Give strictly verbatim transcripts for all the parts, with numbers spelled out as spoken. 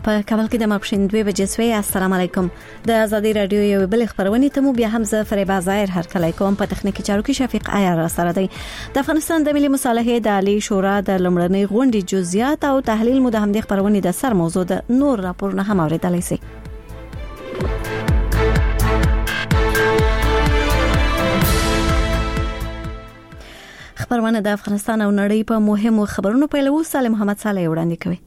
په کابل کې د ماپښین دوه بجې سوي. السلام علیکم. د ازادي رادیو یو بل خبرونه ته مو بیا هم زه فریبا ظاهر هر کله کوم. په تخنیکی چارو کې شفیق عیار سره دی. د افغانستان د ملي مصالحې د عالی شورا د لمړنۍ غونډې جزئیات او تحلیل مو د همدې خبرونه د سر موضوع د نور راپورونه هم اوریدلای شئ. خبرونه د افغانستان او نړۍ په مهمو خبرونو پیلو. سالم محمد صالح وړاندې کوي.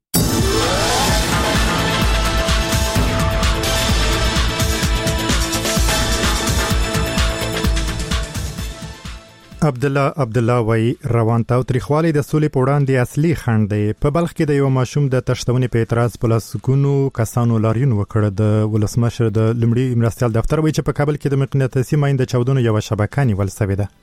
عبد الله عبد الله وای روان تاو تاریخوالي د سولې په وړاندې اصلي خنډ دی. په بلخ کې د یو ماشوم د تشتونې په اعتراض په لاسګونو کسانو لاریون وکړ. د ولسمشر د لمړي مرستيال دفتر وایي چې په کابل کې د مقناطیسي ماین د چاودنو یو شبکه نیول شوې ده.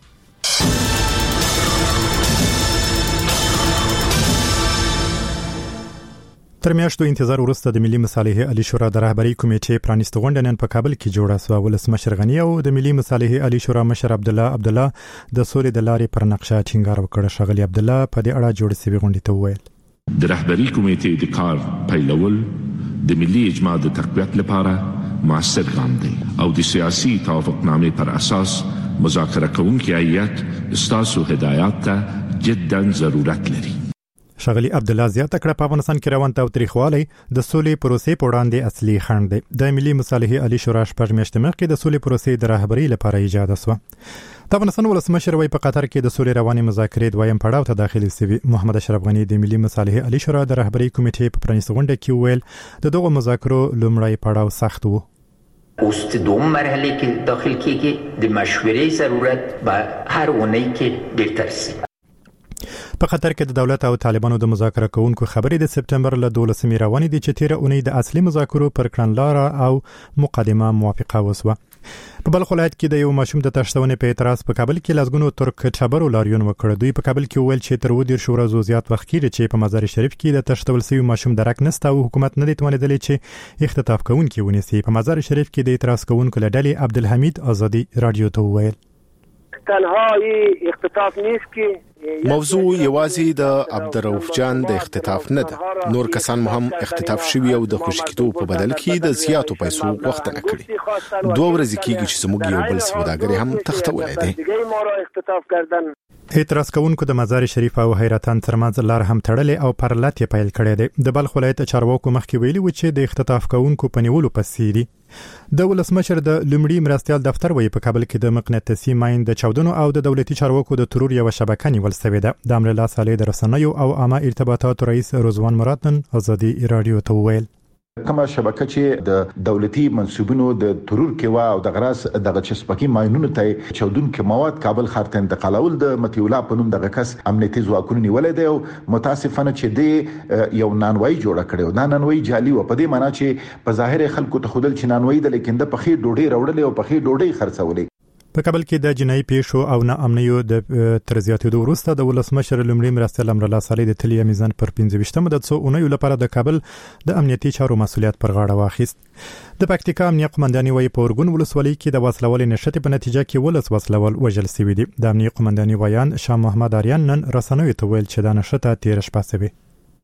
تر میاشتو انتظار وروسته د ملي مصالحې عالی شورا د رهبری کمیټې پرانیست غونډه نن په کابل کې جوړه شوه. ولسمشر غنی او د ملي مصالحې عالی شورا مشر عبد الله عبد الله د سولې د لارې پر نقشه ټینګار وکړ. شغلی عبد الله په دې اړه جوړ شوی غونډه ته وویل د رهبری کمیټې د کار پیلول د ملي اجماع د تقویت لپاره موثر ګام دی او د سیاسي توافقنامې پر اساس مذاکره کوونکي هیئت استاسو هدایات ته جدا ضرورت لري. شغلی عبد الله زیاته کړه په افغانستان کې روان تاو تاریخوالي د سولې پروسې په وړاندې اصلي خنډ دی. د ملي مصالحې عالی شورا شپږ میاشتې مخکې د سولې پروسې د رهبری لپاره ایجاد شو. د افغانستان ولسمشر وای په قطر کې د سولې رواني مذاکرې دویم پړاو ته داخلي شوی. محمد اشرف غنی د ملي مصالحې عالی شورا د رهبری کمیټې په پرانیست غونډه کې ویل د دغه مذاکرو لومړی پړاو سخت وو. اوس د دوم مرحله کې داخل کېږي. د مشورې ضرورت به هر اونۍ کې ډېر سي. په قطر کې د دولت او طالبانو د مذاکره کوونکو خبرې د سپتمبر له دولسمې روانې دي چې تیر اونۍ د اصلي مذاکرو پر کړنلاره او مقدمه موافقه وسوه. په بلخ ولایت کې د یو ماشوم د تشتونې په اعتراض په کابل کې لازګونو ترک ټبرو لاریون وکړ. دوی په کابل کې ویل چې تر ودیر شورا زیات وخت کې چې په مزار شریف کې د تشتول شوی ماشوم درک نسته او حکومت نه لیدل چې اختطاف کوونکي ونیسي. په مزار شریف کې د اعتراض کوونکو لړۍ عبدالحمید آزادی رادیو ته ویل تنهایی اختطاف نیست که موضوع یوازې د عبدالرؤف جان د اختطاف نه ده. نور کسان مو هم اختطاف شوي او د خوشکیدو په بدل کې د زیاتو پیسو غوښتنه کړې. دوه ورځې کېږي چې زموږ یو بل سوداګر هم تښتولی دی. اعتراض کوونکو د مزار شریف او حیرتان ترمنځ لار هم تړلې او پر لات پیل کړی دی. د بلخ ولایت چارواکو مخکې ویلي و چې د اختطاف کوونکو په نیولو پسې دي. د ولسمشر د لمړي مرستيال دفتر وایي په کابل کې د مقناطیسي ماین د چاودنو او د دولتي چارواکو د ترور یو شبکه نیول شوې ده. د امر الله صالح د رسنیو او عامه ارتباطات رئیس رضوان مراد نن ازادي رادیو ته ویل کومه شبکه چې د دولتي منسوبونو د ترور کې وا او د غراس دغه چسپکی ماينونو ته چودونکو مواد کابل ښار ته انتقالول د متیولا په نوم دغه کس امنیتي ځواکونو نیولې دی او متاسفانه چې د یو نانوي جوړ کړو. دا نانوي جعلي و په دې معنی چې په ظاهر خلکو ته خودل چې نانوي د لیکن د پخې ډوډۍ راوړلې او پخې ډوډۍ خرڅولې. په کابل کې د جنایي پیښو او نه امنیو د ترزیاتو وروسته د ولسمشر لمړي مرستيال امر الله صالح د تلیا میزان پر پنځه ویشتمه د څو اونیو لپاره د کابل د امنیتي چارو مسولیت پر غاړه واخیست. د پکتیکا امنیه قومنداني وایي په ورګون ولسوالۍ کې د وسلوال نشټ په نتیجه کې ولس وسلوال وژل شوی دي. د امنیه قومنداني ویان شاه محمد اریان نن رسنوي ته ویل چې دا نشټه تیر شپه سوي.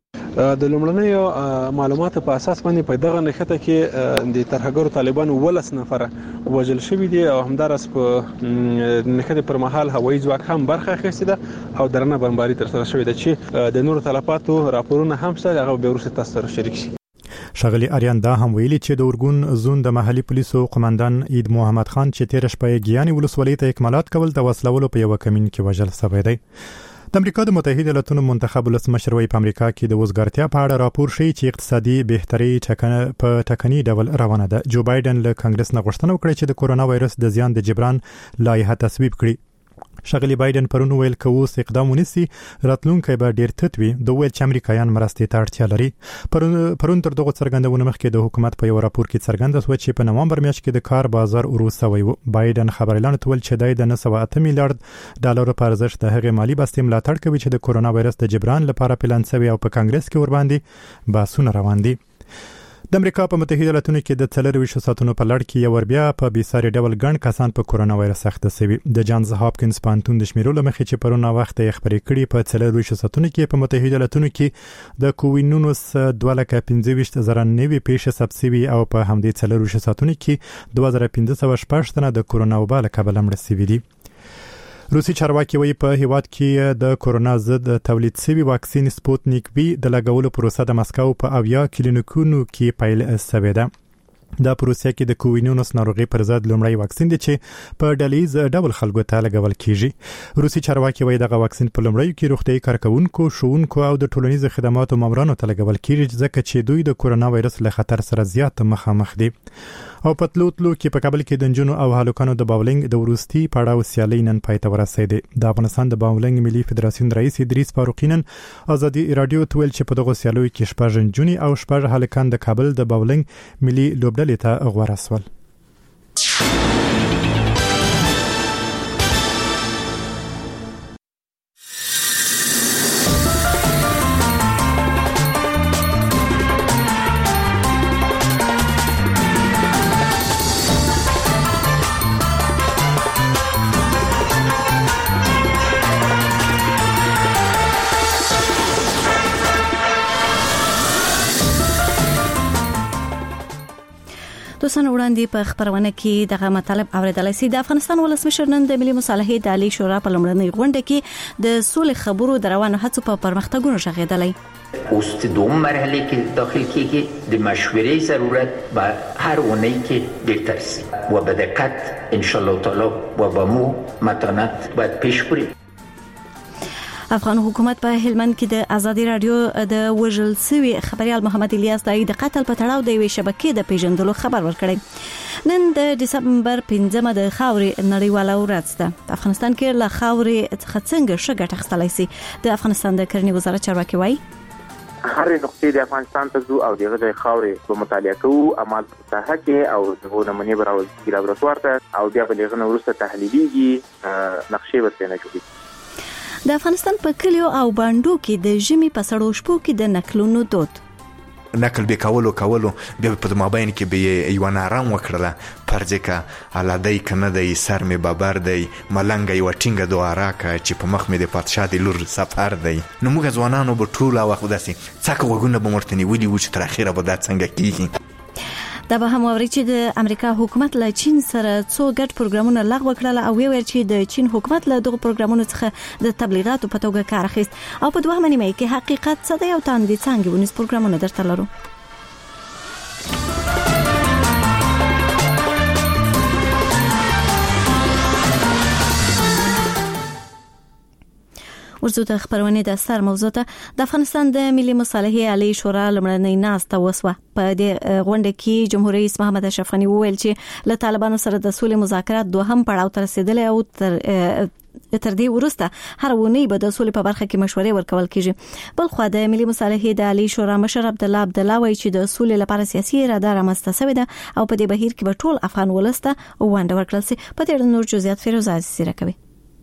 د لومړنیو معلوماتو په اساس باندې په دغه نښته کې د ترهګرو طالبانو ولس نفر وژل شوی دي او همدارس په نښته پر مهال هوایي ځواک هم برخه اخیسته ده او درنه بمباري تر سره شوې ده چې د نورو تلفاتو راپورونه هم شته. هغه به وروسته تاسو سره شریک شي. شغلی اریان دا هم ویلي چې د ورګون زون د محلي پولیسو قومندان عید محمد خان چې تیر شپه ګیاني ولسوالۍ ته اکمالات کول د وسلوالو په یو کمین کې وژل شوی دی. د امریکا د متحده ایالاتونو منتخب ولسمشر وایي په امریکا کې د وزګارتیا په اړه راپور شي چې اقتصادي بهتري ټکنه په ټکني ډول روانه ده. جو بایدن له کانګرس نه غوښتنه وکړه چې د کورونا وایرس د زیان د جبران لایحه تصویب کړي. شغلی بایدن پرون ویل کوس اقدام ونیسي راتلونکي به ډیر تطوي د ویل چې امریکایان مرستې ته اړتیا لري. پرون پرون تر دغه څرګندونه مخکې د حکومت په یو راپور کې څرګنده شو چې په نومبر میاشت کې د کار بازار وروسته وي. بایدن خبرلاند تول چې د نه سوه اته میلیارډ ډالر په ارزښت د هغې مالی بستې ملاتړ کوي چې د کورونا وایرس د جبران لپاره پلان شوی او په کانګرس کې ور باندې بحثونه روان دي. د امریکا په متحده ایالاتونو کې د څلرویشتو ساعتونو په لړ کې یو بیا په بیساري ډول ګڼ کسان په کورونا وایرس اخته شوي. د جانز هاپکینز پوهنتون د شمیرو لمخې چې پرونه وخت یې خبرې کړې په څلرویشتو ساعتونو کې په متحده ایالاتونو کې د کووډ نولس دوه لکه پنځه ویشت زره نوي پیښې ثبت شوي او په همدې څلرویشتو ساعتونو کې دوه زره پنځه سوه شپږ تنه د کورونا وبا له کبله مړه شوي دي. روسي چارواکي وایي په هیواد کې د کورونا ضد تولید شوی واکسین سپوتنیک وی د لګولو پروسه د مسکو په اویا کلینیکونو کې پیل شوې ده. دا پروسه کې د کووډ نولس ناروغي پر ضد لومړی واکسین دی چې په ډلیز ډول خلکو ته لګول کیږي. روسي چارواکي وایي دغه واکسین په لومړیو کې روغتيایي کارکونکو، ښوونکو او د ټولنیزو خدماتو مامورانو ته لګول کیږي ځکه چې دوی د کورونا وایرس له خطر سره زیات مخامخ دي. او په تلو تلو کې په کابل کې د نجونو او هلکانو د باولینګ د وروستي پړاو سیالي نن پای ته ورسېده. د افغانستان د باولینګ ملي فدراسیون رئیس ادریس فاروقی نن ازادي رادیو ته ویل چې په دغه سیالیو کې شپږ نجونې او شپږ هلکان د کابل د باولینګ ملي لوبډلې ته غوړه شول. دوسن وړاندې په خبرونه کې دغه مطلب اوریدل شي. د افغانستان ولسمشر نن د ملي مصالحې د عالی شورا په لومړنۍ غونډه کې د سولې خبرو د روانو هڅو په پرمختګونو شغېدلی. اوس د دوم مرحله کې داخل کېږي د مشورې ضرورت به هر اونۍ کې ډېر سي و به دقت ان شاء الله تعالی و به مو متانت باید پیش بریم. افغان حکومت په هلمند کې د ازادي رادیو د وژل سوي خبريال محمد الیاس دای د قتل په تړاو د وی شبکې د پیژندلو خبر ورکړی. نن د دسمبر پنځمه د خاورې نړیواله ورځ ده. په افغانستان کې له خاورې څخه څنګه شګه ټخستلای شي. د افغانستان د کرنې وزارت چارواکي وایي هر نقطې د افغانستان ته ځو او دغه د خاورې په مطالعه کوو عمل په ساحه کې او د نمونې براول کې لابراتوار ته او بیا په لغنه ورسته تحلیلیږي نقشې ورته نه جوړي. د افغانستان په کلیو او باندو کې د ژمي په سړو شپو کې د نکلونو دود نکل به کولو کولو بیا په مابین کې به یو نارام وکړه پرځکه علادای کنه د سر می بابر دی ملنګ یو ټینګه دواره کا چې په مخ می د پادشاه د لور سفر دی. نو موږ ځوانانو به ټول وخت داسي څکه وګونه به مرتنی ولي و چې تر اخیره به دا څنګه کیږي. دا به هم اوري چې د امریکا حکومت له چین سره څو ګډ پروګرامونه لغوه کړل او ویل چې د چین حکومت له دغه پروګرامونو څخه د تبلیغاتو په توګه کار اخیست. او په دوه منیمه کې حقیقت څه دی او تاندې څنګه ونیس پروګرامونه درته لرو. ورزو د خبرونه د سر موضوع ته د افغانستان د ملي مصالحې عالی شورا لمړنۍ ناسته وسوه. په دې غونډه کې جمهور رئیس محمد اشرف غنی وویل چې له طالبانو سره د سولې مذاکرات دوهم پړاو ته رسیدل او تر تر دې ورسته هر ونی به د سولې په برخه کې مشورې ورکول کیږي. بل خو د ملي مصالحې د عالی شورا مشر عبد الله عبد الله وایي چې د سولې لپاره سیاسي اراده رامنځته شوې ده او په دې بهیر کې به ټول افغان ولسته ونډه ورکړل شي. په دې نور جزئیات فیروز عزیز سره کوي.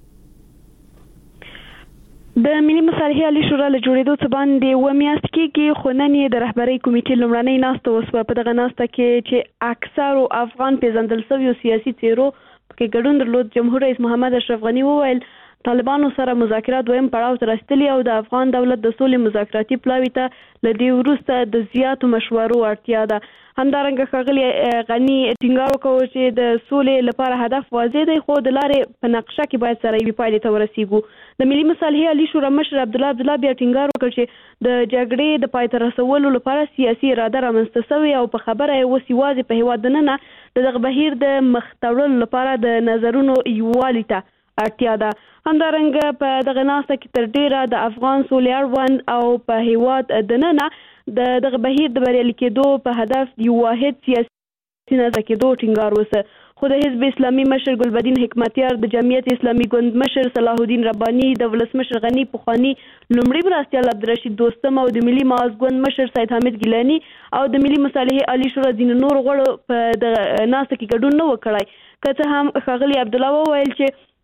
د ملي مصالحې عالی شورا له جوړېدو څخه باندې و میاشت کې خوننې د رهبری کمیټې لومړنۍ ناسته وسوه. په دغه ناسته کې چې اکثر افغان پیژندل شوی سیاسي څیرو کې ګډون درلود، جمهور رئیس محمد اشرف غنی وویل طالبانو سره مذاکرات دویم پړاو ته رسیدلي او د افغان دولت د سولې مذاکراتي پلاوي ته له دې وروسته د زیاتو مشورو اړتیا ده. همدارنګه ښاغلي غني ټینګار وکړ چې د سولې لپاره هدف واضح دی خو د لارې په نقشه کې باید سره یې پایلې ته ورسیږو. د ملي مصالحې عالی شورا مشر عبد الله عبد الله بیا ټینګار وکړ چې د جګړې د پای ته رسولو لپاره سیاسي اراده رامنځته شوې او په خبره یې اوس یوازې په هیواد دننه د دغه بهیر د مخ تړلو لپاره د نظرونو یووالي ته اړتیا ده. همدارنګه په دغه ناسته کې تر ډیره د افغان سولې اړوند او په هیواد دننه د دغه بهیر د بریالي کېدو په هدف یو واحد سیاسي نظر کېدو ټینګار وسه. خو د حزب اسلامي مشر ګلبدین حکمتیار، د جمعیت اسلامي ګوند مشر صلاح الدین رباني، د ولسمشر غنی پخوانی لومړي مرستیال عبدالرشید دوستم او د ملي معاذ ګوند مشر سید حامد ګیلانی او د ملي مصالحې عالی شورا ځینو نور غړو په د ناسته کې ګډون نه وکړای. که څه هم ښاغلي عبد الله وویل چې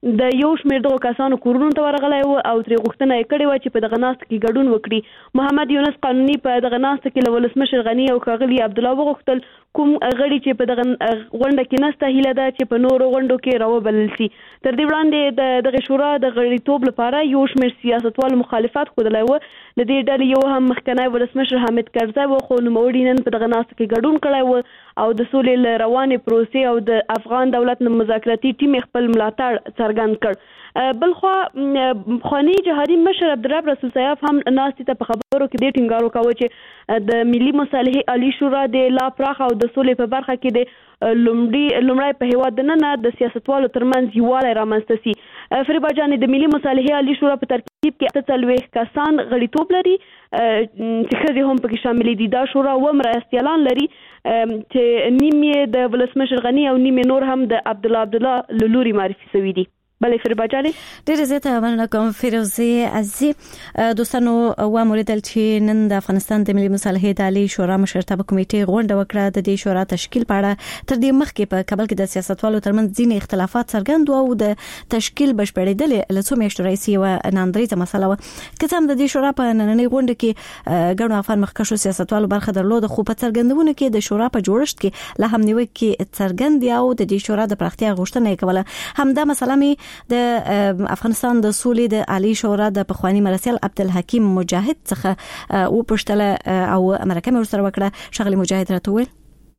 د یو شمېر دغو کسانو کورونو ته ورغلی و او ترې غوښتنه یې کړې وه چې په دغه ناسته کې ګډون وکړي. محمد یونس قانوني په دغه ناسته کې له ولسمشر غني او ښاغلي عبدالله وغوښتل کوم غړي چې په دغه غونډه کې نسته هیله ده چې په نورو غونډو کې راوبلل شي. تر دې وړاندې د دغه شورا د غړیتوب لپاره یو شمېر سیاستوالو مخالفت ښودلی و. له دې ډلې یو هم مخکنی ولسمشر حامد کرزی و، خو نوموړي نن په دغه ناسته کې ګډون کړی و او د سولې له روانې پروسې او د افغان دولت مذاکراتي ټیم خپل ملاتړ څرګند کړ. بلخوا پخواني جهادي مشر عبدالرب رسول سیاف هم ناستې ته په خبرو کې دې ټینګار وکاوه چې د ملي مصالحې عالي شورا د لا پراخه او د سولې په برخه کې د لومړی په هیواد دننه د سیاستوالو ترمنځ یووالی رامنځته سي. فریبا جانې د ملي مصالحې عالي شورا په ترکیب کې اته څلوېښت کسان غړیتوب لري چې ښځې هم پکې شاملې دي. دا شورا اووه مرستیالان لري چې نیم یې د ولسمشر غني او نیم یې نور هم د عبدالله عبدالله له لوري معرفي شوي دي. بله فریبا جانې ډېره زیاته مننه کوم فیروزې عزیزي. دوستانو واوریدل چې نن د افغانستان د ملي مصالحې د عالي شورا مشرتابه کمیټې غونډه وکړه. د دې شورا تشکیل په اړه تر دې مخکې په کابل کې د سیاستوالو ترمنځ ځینې اختلافات څرګند وو او د تشکیل بشپړېدل له څو میاشتو راهیسې یوه ناندریزه مسله وه. که څه هم د دې شورا په نننۍ غونډه کې ګڼو افغان مخکښو سیاستوالو برخه درلوده، خو په څرګندونو کې د شورا په جوړښت کې لا هم نیوکې څرګند دي او د دې شورا د پراختیا غوښتنه یې کوله. همدا مسله مې د افغانستان د سولې د عالي شورا د پخوانی مرستیال عبدالحکیم مجاهد څخه او پښتله او مرکه مې ورسره وکړه. شغلی مجاهد راته وویل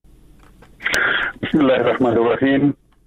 بسم الله الرحمن الرحیم.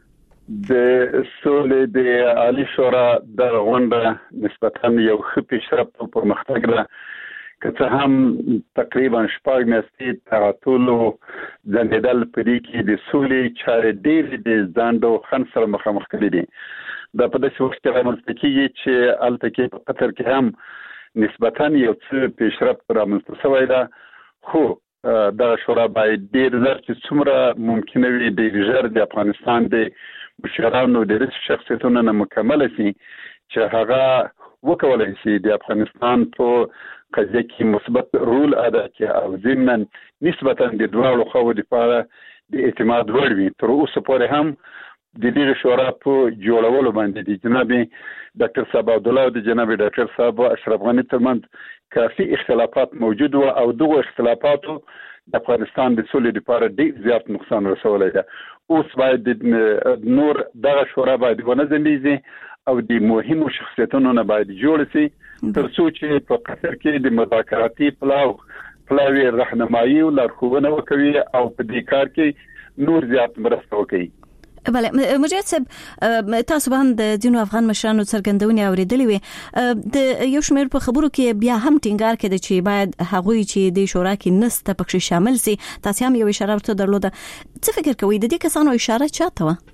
د سولې د عالي شورا د غونډه نسبتا یو ښه پیشرفت او پرمختګ ده، که څه هم تقریبا شپږ میاشتې تعطل او ځنډېدل په دې کې د سولې چارې ډېرې د ځنډ او خنډ سره مخامخ کړي دي. دا په داسې وخت کې رامنځته کېږي چې هلته کې په قطر کې هم نسبتا یو څه پیشرفت رامنځته شوی ده، خو دغه شورا باید ډېر ژر چې څومره ممکنه وي ډېر ژر د افغانستان د مشرانو د رئیس شخصیتونو نه مکمله شي چې هغه وکولی شي د افغانستان په قضیه کې مثبت رول ادا کړي او ضمناً نسبتا د دواړو خواو لپاره د اعتماد وړ وي. تر اوسه پورې هم د دې شورا په جوړولو باندې د جناب ډاکټر صاحب عبدالله او د جناب ډاکټر صاحب اشرف غني ترمنځ کافي اختلافات موجود و او دغه اختلافاتو د افغانستان د سولې لپاره ډېر زیات نقصان رسولی ده. اوس باید نور دغه شورا باید ونه ځنډېږي او د مهمو شخصیتونو نه باید جوړ شي تر څو چې په قطر کې د مذاکراتي پلاو پلاوي راهنمایي او لارښوونه وکوي او په دې کار کې نور زیات مرسته وکړي. بله مجاهد صاحب، تاسو به هم د ځینو افغان مشرانو څرګندونې اورېدلې وي. د یو شمېر په خبرو کې بیا هم ټینګار کړی چې باید هغوی چې د شورا کې نسته پکې شامل سي. تاسو هم یو اشاره ورته درلوده. څه فکر کوئ د دې کسانو اشاره چاته وه؟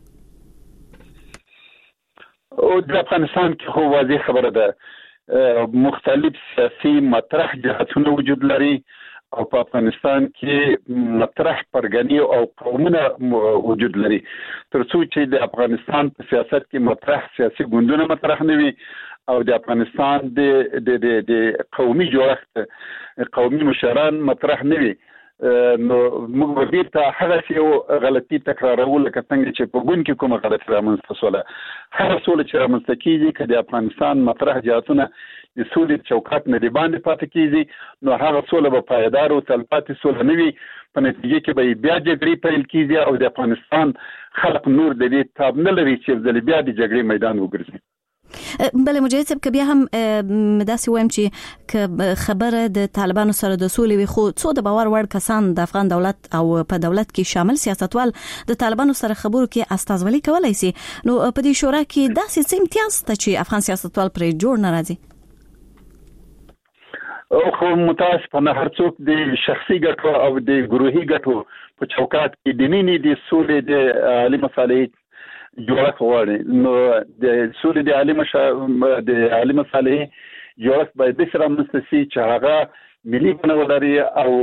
او د افغانستان کې خو واضح خبره ده، مختلف سیاسي مطرح جهتونه وجود لري او په افغانستان کې مطرح پرګنی او قومونه وجود لري. تر څو چې د افغانستان په سیاست کې مطرح سیاسي ګوندونه مطرح نه وي او د افغانستان د د د قومي جوړښت قومي مشران مطرح نه وي، نو موږ بیرته هغه یو غلطي تکرارول لکه څنګه چې په ګوند کې کومه غلطي رامنځته شوله. هغه سوله چې رامنځته کېږي که د افغانستان مطرح جهتونه د سولې چوکاټ نه د باندې پاتې کېږي، نو هغه سوله به پایدار او تلپاتې سوله نه وي. په نتیجه کې به بیا جګړې پیل کېږي او د افغانستان خلق نور د دې تاب نه لري چې ځل بیا د جګړې میدان وګرځي. بله مجاهد صاحب، که بیا هم داسې وایم چې که خبره د طالبانو سره د سولې وي، خو څو د باور وړ کسان د افغان دولت او په دولت کې شامل سیاستوال د طالبانو سره خبرو کې استازولي کولی سي، نو په دې شورا کې داسې څه امتیاز شته چې افغان سیاستوال پرې جوړ نه راځي؟ او خو متاسفانه هر څوک د شخصي ګټو او د ګروهي ګټو په چوکاټ کې د نینې د سولې د عالي مصالحې جوړښت غواړي. نو د سولې د عالي مشا د عالي مصالحې جوړښت باید داسې رامنځته شي چې هغه ملي بڼه ولري او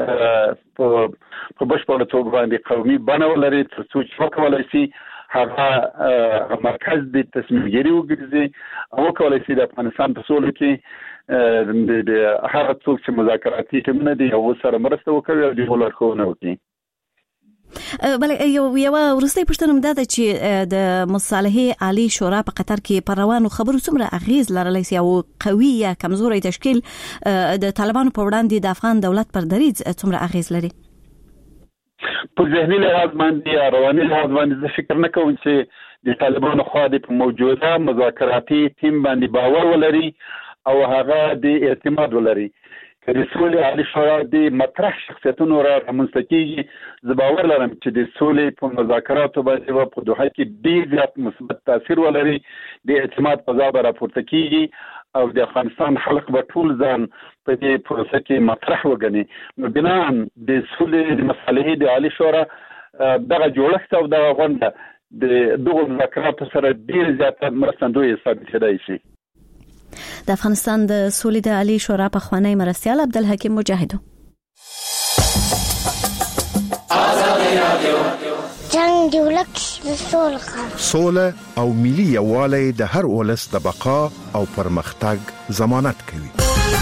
په بشپړه توګه باندې قومي بڼه ولري، تر څو چې وکولی شي هغه مرکز د تصمیمګیري وګرځي او وکولی شي د افغانستان په سولو کې د هغه څوک چې مذاکراتي ټیمونه دي هغو سره مرسته وکوي او د هغو لارښوونه وکړي. بل یو یو ورستي پښتنه مده چې د مصالحه عالی شورا په قطر کې پر روانو خبرو څومره اغیز لرلی سي او قوي یا کمزوري تشکیل د طالبانو په وړاندې د افغان دولت پر دریځ څومره اغیز لري؟ په ذهني لحاظ باندې رواني لحاظ باندې زه فکر نه کوم چې د طالبانو خوا د موجوده مذاکراتي ټیم باندې باور ولري او هغه د اعتماد ولري. که د سولې عالی شورا د مطرح شخصیتونو را رامنځته کېږي، زه باور لرم چې د سولې په مذاکراتو باندې په دوحه کې ډېر زیات مثبت تاثیر ولري، د اعتماد فضا به راپورته کېږي او د افغانستان خلک به ټول ځان په دې پروسه کې مطرح وګڼي. نو بناً د سولې د مصالحې د عالی شورا دغه جوړښت او دغه غونډه د دغو مذاکراتو سره ډېر زیاته مرستندوی ثابتېدای شي. د افغانستان د سولې د عالی شورا په خوانی مرستیال عبدالحکیم مجاهدو. جنگ دی ولک د سولې سوله او ملي یووالی د هر ولس د بقا او پرمختګ ضمانت کوي.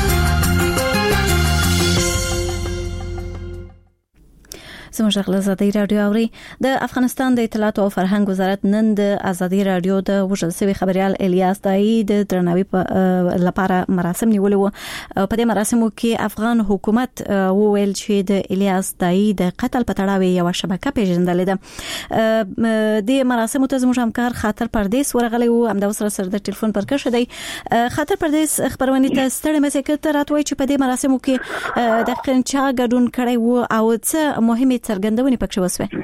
زموږ غل ازادي رادیو اوري. د افغانستان د اطلاعات او فرهنګ وزارت نن د ازادي رادیو د وژل شوی خبريال الیاس دای د درناوي لپاره مراسم نیولې وو. په دې مراسمو کې افغان حکومت وویل چې د الیاس دای د قتل په تړاو یو شبکه پیژندلې ده. د مراسمو ته زموږ همکار خاطر پردیس ورغلی وو، هم د وسره سره د ټلیفون پر کښ دی. خاطر پردیس خبرونه ته ستړي مسکه ته راتوي چې په دې مراسمو کې د قنچا ګډون کړي وو او څه مهمه څرګندونې پکښ وسوي.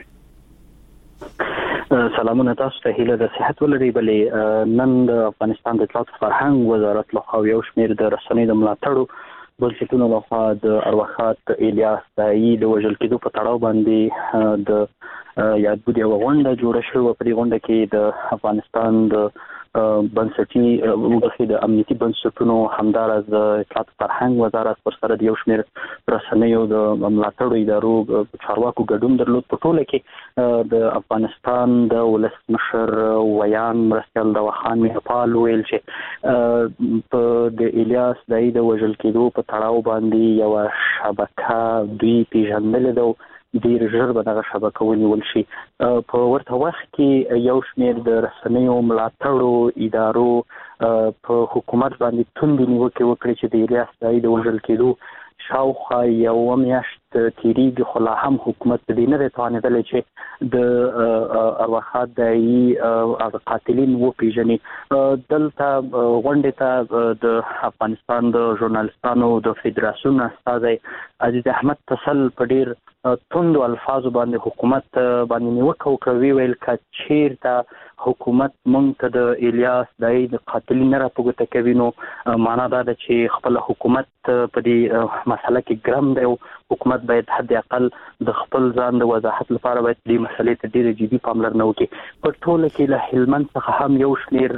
سلامونه تاسو ته، هیله د صحت ولري. بلې نن د افغانستان د اطلاعات فرهنګ وزارت لخوا یو شمېر د رسنیو د ملاتړو بنسټونو لخوا د ارواښاد الیاس دای د وژل کېدو په تړاو باندې د یاد بودی غونډه جوړه شوه. په دې غونډه کې د افغانستان د بنسټي وګړي د امنیتي بنسټونو همدارس د اطلاعات فرهنګ وزارت پر سره د یو شمېر رسنیو د ملاتړو ادارو چارواکو ګډون درلود. په ټوله کې د افغانستان د ولسمشر ویان مرستیال د وخان میرپال ویل چې په د الیاس دای د وژل کېدو په تړاو باندې یو شبکه دوی پیژندلې ده، ډیر ژر به دغه شبکه ونیول شي. په ورته وخت کې یو شمېر د رسنیو ملاتړو ادارو په حکومت باندې توندې نیوکې وکړې چې د الیاس دای د وژل کېدو شاوخوا یوه میاشت تیریږي، خو لا هم حکومت په دې نه دی توانېدلی چې د ارواښاد دایي هغه قاتلین وپېژني. دلته غونډې ته د افغانستان د ژورنالستانو د فدراسیون استازی عزیز احمد تسل په ډېر توندو الفاظو باندې حکومت باندې نیوکه وکړه. وی ویل که چېرته حکومت موږ ته د الیاس دای د قاتلین نه راپورته کوي نو معنا دا ده چې خپل حکومت په دې مسله کې ګرم دی او حکومت باید حد اقل د خپل ځان د وضاحت لپاره باید دې مسلې ته ډېره جدي پاملرنه وکړي. په ټوله کې له هلمند څخه هم یو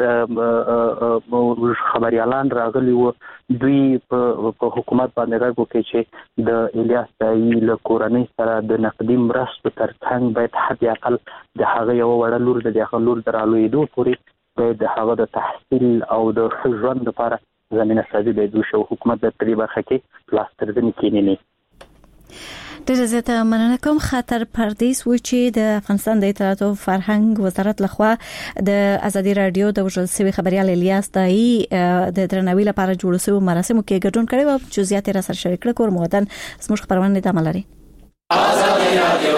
شمېر خبریالان راغلي وو، دوی په حکومت باندې غږ وکړي چې د الیاس دای له کورنۍ سره د نقدي مرستو ترڅنګ باید حد اقل د هغه یو وړه لور د هغه لور د رالوېدو پورې باید د هغه د تحصیل او د ښه ژوند لپاره زمینه سازي باید وشي او حکومت باید په دې برخه کې لاس تر زنې کېنوي. ډېره زیاته مننه کوم. خاطر پردیس و چې د افغانستان د اطلاعات او فرهنګ وزارت لخوا د ازادي رادیو د وژل شوی خبريال الیاس دای د درناوي لپاره جوړ شوی مراسمو کې ګډون کړی او جزئیات را سره شریک کړل. کور مودن زموږ خبرونه د عملري ازادي رادیو.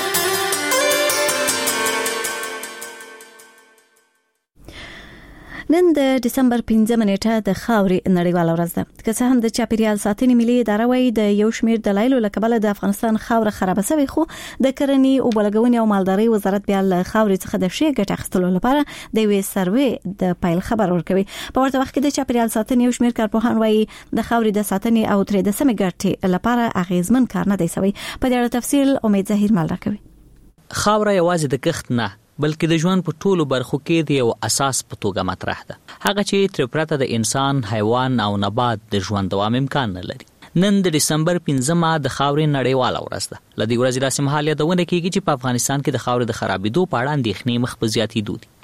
نن د دسمبر پنځمه نیټه د خاورې نړیواله ورځ ده. که څه هم د چاپیریال ساتنې ملي اداره وايي د یو شمېر دلایلو له کبله د افغانستان خاوره خرابه شوې، خو د کرنې او بلګونې او مالدارۍ وزارت بیا له خاورې څخه د شی ګټه اخیستلو لپاره د یوې سروې د پیل خبر ورکوي. په ورته وخت کې د چاپیریال ساتنې یو شمېر کارپوهان وايي د خاورې د ساتنې او ترې د سمې ګټې لپاره اغیزمن کار نه دی شوی. په دې اړه تفصیل امید ظاهر مال راکوي. خاوره یوازې د کښت نه بلکې د ژوند په ټولو برخو کې د یو اساس په توګه مطرح ده، هغه چې تر پرته د انسان، حیوان او نبات د ژوند دوام امکان نه لري. نن د دسمبر پنځمه د خاورې نړیواله ورځ ده. له دې ورځې داسې مهال یادونه کېږي چې په افغانستان کې د خاورې د خرابېدو په اړه اندېښنې مخ په زیاتېدو دي.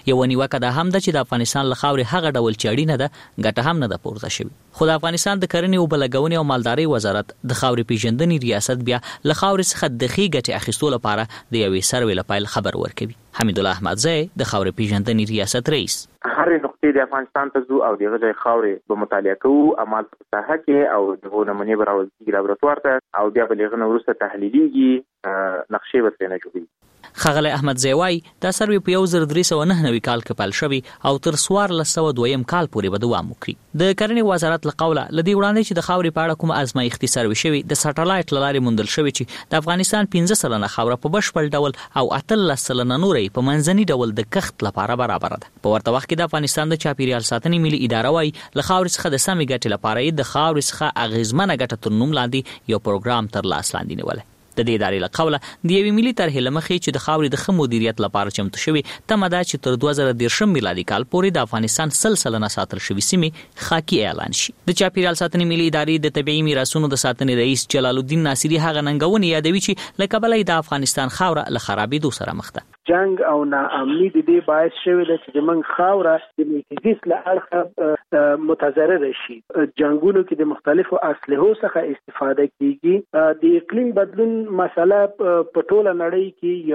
یو نیوکه ده هم د چې د افغانستان له خاورې هغه ډول چاړي نه ده ګټه هم نه ده پورته شوی. خو د افغانستان د کرنې او بلګونې او مالدارۍ وزارت د خاورې پیژندنې ریاست بیا له خاورې څخه د ښې ګټې اخیستو لپاره د یوې سروې لپاره خبر ورکوي. حمید الله احمدزی د خاورې پیژندنې ریاست رئیس: هر نقطې د افغانستان ته ځو او دغه ځای خاورې به مطالعه کوو، عمل په ساحه کې او دغه نمونې به راوړل کېږي لابراتوار ته او بیا به له هغه نه وروسته تحلیلیږي، نقشې به ترېنه جوړېږي. ښاغلی احمدزی وایي دا سروې په یو زر درې سوه نهه نوي کال کې پیل شوی او تر څوارلس سوه دویم کال پورې به دوام وکړي. د کرنې وزارت له قوله له دې وړاندې چې د خاورې په اړه کومه ازمایښتي سروې شوې د سټلایټ له لارې موندل شوې چې د افغانستان پنځه سلنه خاوره په بشپړ ډول او اتلس سلنه نورې په منځني ډول د کښت لپاره برابره ده. په ورته وخت کې د افغانستان د چاپیریال ساتنې ملي اداره وایي له خاورې څخه د سمې ګټې لپاره یې د خاورې څخه اغیزمنه ګټه تر نوم لاندې یو پروګرام تر لاس لاندې نیولی. د دې ادارې له قوله د یوې ملي طرحې له مخې چې د خاورې د ښه مدیریت لپاره چمتو شوي تمه ده چې تر دوه زره دېرشم میلادي کال پورې د افغانستان سل سلنه ساتل شوي سیمې خاکي اعلان شي. د چاپیریال ساتنې ملي ادارې د طبیعي میراثونو د ساتنې رئیس جلال الدین ناصري هغه ننګونې یادوي چې له کبله د افغانستان خاوره له خرابېدو سره مخ ده. جنگ او ناامني د دې باعث شوی ده چې زموږ خاوره د میتیزیس له اړخه متضرره شي. جنگونو کې د مختلفو اسلحو څخه استفاده کیږي. د اقلیم بدلون مسله په ټوله نړۍ کې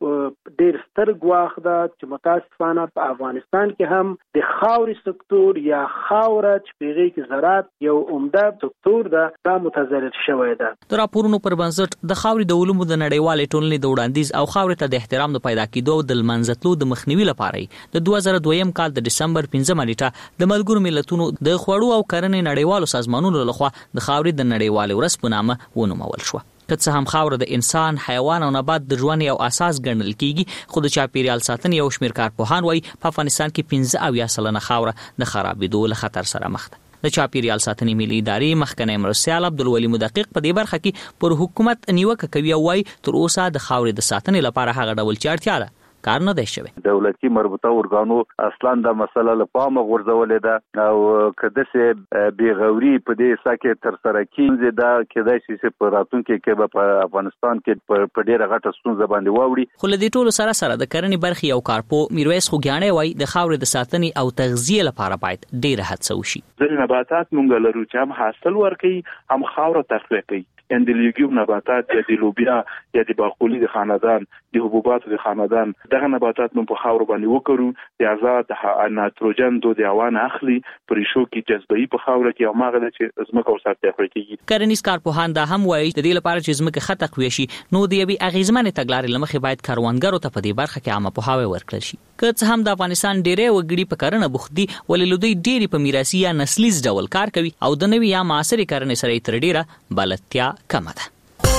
یو ډېر ستر ګواښ ده چې متاسفانه په افغانستان کې هم د خاورې سکتور یا خاوره چې په هغې کې زراعت یو عمده سکتور ده دا متضرر شوی ده. د راپورونو پر بنسټ د خاورې د علومو د نړیوالې ټولنې د وړاندیز او خاورې ته د احترام د پیدا کېدو د لمنځتلو د مخنیوي لپاره د دوه زره دویم کال د ډسمبر پنځمه نیټه د ملګرو ملتونو د خوړو او کرنې نړیوالو سازمانونو لخوا د خاورې د نړیوالې ورځ په نامه ونومول شوه. که څه هم خاوره د انسان، حیوان او نبات د ژوند یو اساس ګڼل کیږي، خو د چاپیریال ساتنې یو شمېر کارپوهان وایي په افغانستان کې پنځه اویا سلنه خاوره د خرابېدو له خطر سره مخ ده. د چاپیریال ساتنې ملي ادارې مخکنی مرستیال عبدالولي مدقق په دې برخه کې پر حکومت نیوکه کوي او وایي تر اوسه د خاورې د ساتنې لپاره هغه ډول چې اړتیا ده کار نه دی شوی. دولتي مربوطه ارګانو اصلا د مسله له پامه غورځولې ده او کده سه بیغوري په دې سکه تر سره کیږي دا کېدای شي چې په راتلونکي کې په افغانستان کې په ډیره غټه ستونزه باندې واوړي. خو له دې ټولو سره سره د کرنې برخې یو کارپو میرویس خوګیاڼی وایي د خاورې د ساتنې او تغذیې لپاره باید ډیره هڅه وشي. ځینې نباتات مونږ لرو چې هم حاصل ورکوي هم خاوره تقویه کوي. ان د لیګیوم نباتات یا د لوبیا یا د باقولي د خاندان د حبوباتو د خاندان دغه نباتات مون په خاور باندې وکړو د آزاد نایتروجن دو د اوان اخلي پرېشو کې جذبې په خاور کې او ماغه چې زمکه او ساتي کېږي. کرنیز کارپوهان دا هم وایي د دې لپاره چې زمکه خطه قوي شي نو د یوې اغیزمنې تګلارې لمخې باید کاروانګرو ته په دې برخه کې عامه پوهاوی ورکړل شي. که څه هم د افغانستان ډېری وګړي په کرنه بوخت دي ولې له دوی ډېری په میراثي یا نسلیز ډول کار کوي او د نوي یا معاصرې کرنې سره تر ډېره بلدتیا کمه ده.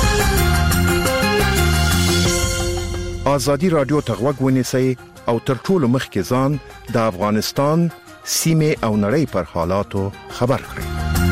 آزادی رادیو ته غوږ ونیسئ او تر ټولو مخکې ځان د افغانستان سیمې او نړۍ پر حالاتو خبر کړئ.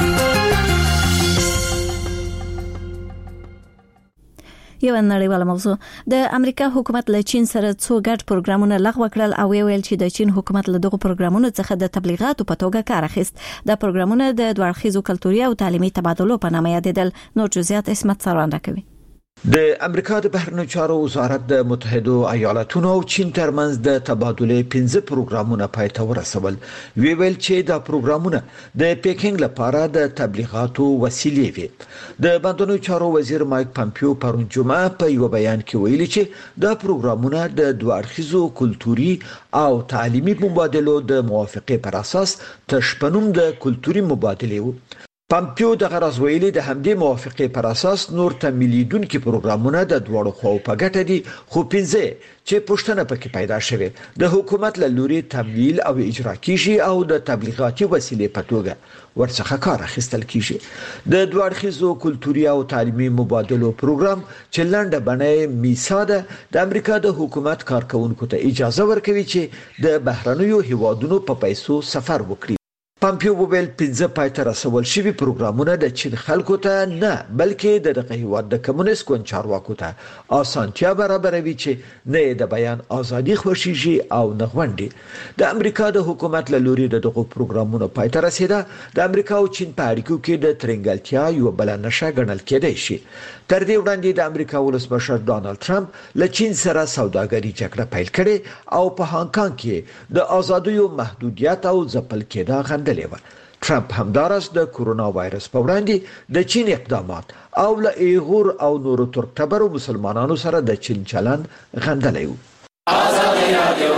یو نړیواله موضوع د امریکا حکومت له چین سره څو ګډ پروګرامونه لغوه کړل او ویل چې د چین حکومت له دغه پروګرامونو څخه د تبلیغاتو په توګه کار اخیست. د پروګرامونو د دوه اړخیزو کلتوري او تعلیمي تبادلو په نامه یادېدل. نور جزئیات اسمت سروان راکوي. د امریکا د بهرنیو چارو وزارت د متحده ایالاتونو او چین ترمنځ د تبادلې پنځه پروګرامونه پای ته ورسول. وی ویل چې دا پروګرامونه د پیکینګ لپاره د تبلیغاتو وسیلې وي. د بهرنیو چارو وزیر مایک پامپیو پرون جمعه په یو بیان کې ویلي چې دا پروګرامونه د دوه اړخیزو کلتوري او تعلیمي مبادلو د موافقې پر اساس تشپنوم د کلتوري مبادلې وو. پامپیو د غرض ویلي د همدې موافقې پر اساس نور تملیدونکو پروګرامونه د دوړو خو په ګټه دي خو پنځه چې پښتنه پکې پیدا شوه د حکومت له لوري تمویل او اجرا کیږي او د تبلیغاتي وسیلې په توګه ورڅخه کار اخیستل کیږي. د دوه اړخیزو کلتوري او تعلیمي مبادلو پروګرام چې لنډه بڼه میثاق د امریکا د حکومت کارکونکو ته اجازه ورکوي چې د بهرنیو هیوادونو په پیسو سفر وکړي. پامپیو وویل پنځه پای ته رسول شوي پروګرامونه د چین خلکو ته نه بلکې د دغه هیواد د کمونیست ګوند چارواکو ته اسانتیا برابروي چې نه د بیان ازادي خوشيږي او نه غونډي د امریکا د حکومت له لوري د دغه پروګرامونو پای ته رسیدا د امریکا او چین په اړیکو کې د ترنګلتیا یو بل نشه ګڼل کېدای شي تر دې وړاندې د امریکا ولسمشر ډانلډ ټرمپ له چین سره سوداګري جګړه پیل کړې او په هانګ کانګ کې د ازادیو محدودیت او ځپل کېدا غندلې و ټرمپ همدارس د کورونا وایرس په وړاندې د چین اقدامات او له ایغور او نورو ترکتبرو مسلمانانو سره د چین چلند غندلی و. آزادي رادیو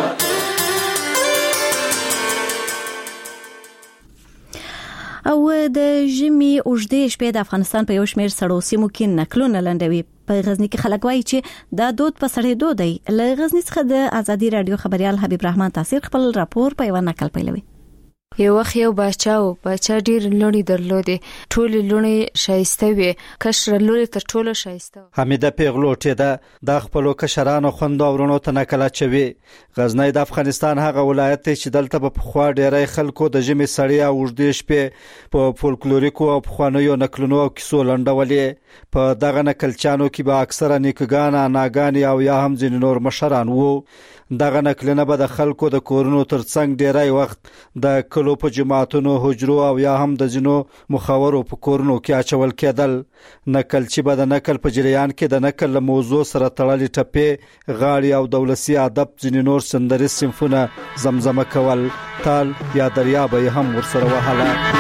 او د ژمي اوږدې شپې د افغانستان په یو شمېر سړو سیمو کې نقلونه لنډوي. په غزنی کې خلک وایي چې دا دود په سړېدو دی. له غزنی څخه د آزادي رادیو خبريال حبیب رحمان تاثیر خپل راپور په یو نقل پیلوي. یو وخت یو بچا و بچا ډیر لونی درلودې ټول لونی شایسته وي کشر لوري تر ټولو شایسته. حمیده پیغلوټه ده د خپل کشرانو خوندو ورونو ته نکله چوي. غزنی د افغانستان هغه ولایت چې دلته په خوا ډیرای خلکو د ژمي سړی او اوږدې شپې په فولکلوریکو او خوانیو نکلونو او کیسو لنډولې. په دغه نکلچانو کې به اکثره نیکګان ناګان او یا هم ځین نور مشران وو. دغه نکلونه به د خلکو د کورونو ترڅنګ ډیرای وخت د کلو په جماعتونو حجرو او یا هم د جنو مخاورو په کورونو کې اچول کېدل. نکل چې به د نکل په جریان کې د نکل له موضوع سره تړلې ټپې غاړي او دولسي ادب ځینې نور سندري سمفونه زمزمه کول تال یا دریا به هم ورسره وهله.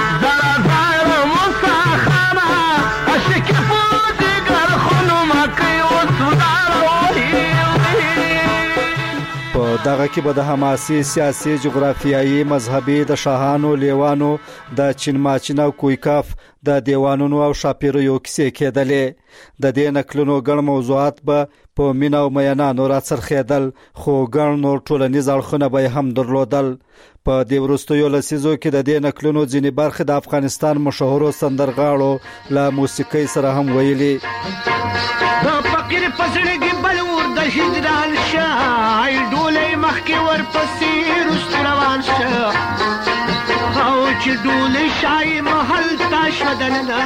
دغه کې به د حماسي سیاسي جغرافیایي مذهبي د شاهانو لیوانو د چین ماچین او کویکاف د دیوانونو او شاپیریو کیسې کېدلې. د دې نکلونو ګڼ موضوعات به په مینا او میانانو راڅرخېدل خو ګڼ نور ټولنیز اړخونه به هم درلودل. په دې وروستیو لسیزو کې د دې نکلونو ځینې برخې د افغانستان مشهورو سندرغاړو له موسیقۍ سره هم ویلي. د فقیر پسړګي بلور د هجران شای ډولې مخکې ورپسې رست روان شه او چې ډولې شای محل تا شدنه.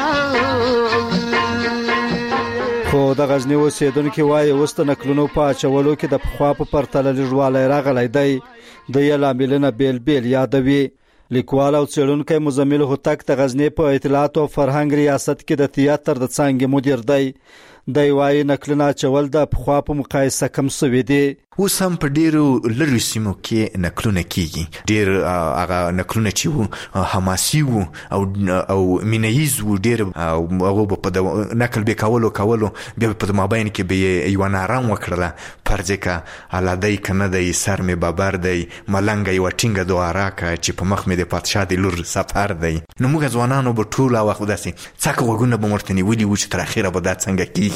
خو د غزنی اوسیدونکو وایي اوس د نکلونو په اچولو کې د پخوا په پرتله لږوالی راغلی دی. د یې لاملونه بیل بیل یادوي. لیکوال او څېړونکی مزمل هوتک د غزنی په اطلاعات او فرهنګ ریاست کې د تیاتر د څانګې مدیر دی. د وایي نکلونه اچول د پخوا په مقایسه کم شوي دي. اوس هم په ډیرو لرې سیمو کې نکلونه کیږي. ډیر هغه نکلونه چې وو حماسي وو او او مینه‌یز وو. ډیر هغه په نکل به کولو کولو بیا په مابین کې به یو نارام وکړله پرځکه علادی کنه دی سر می بابر دی ملنګ یو ټینګه دواره کا چې په مخ می د پادشاه د لور سفر دی. نو موږ ځوانانو به ټول وخت داسې څکه وګونه به مرتنی ولي و چې تر اخره به دا څنګه کیږي.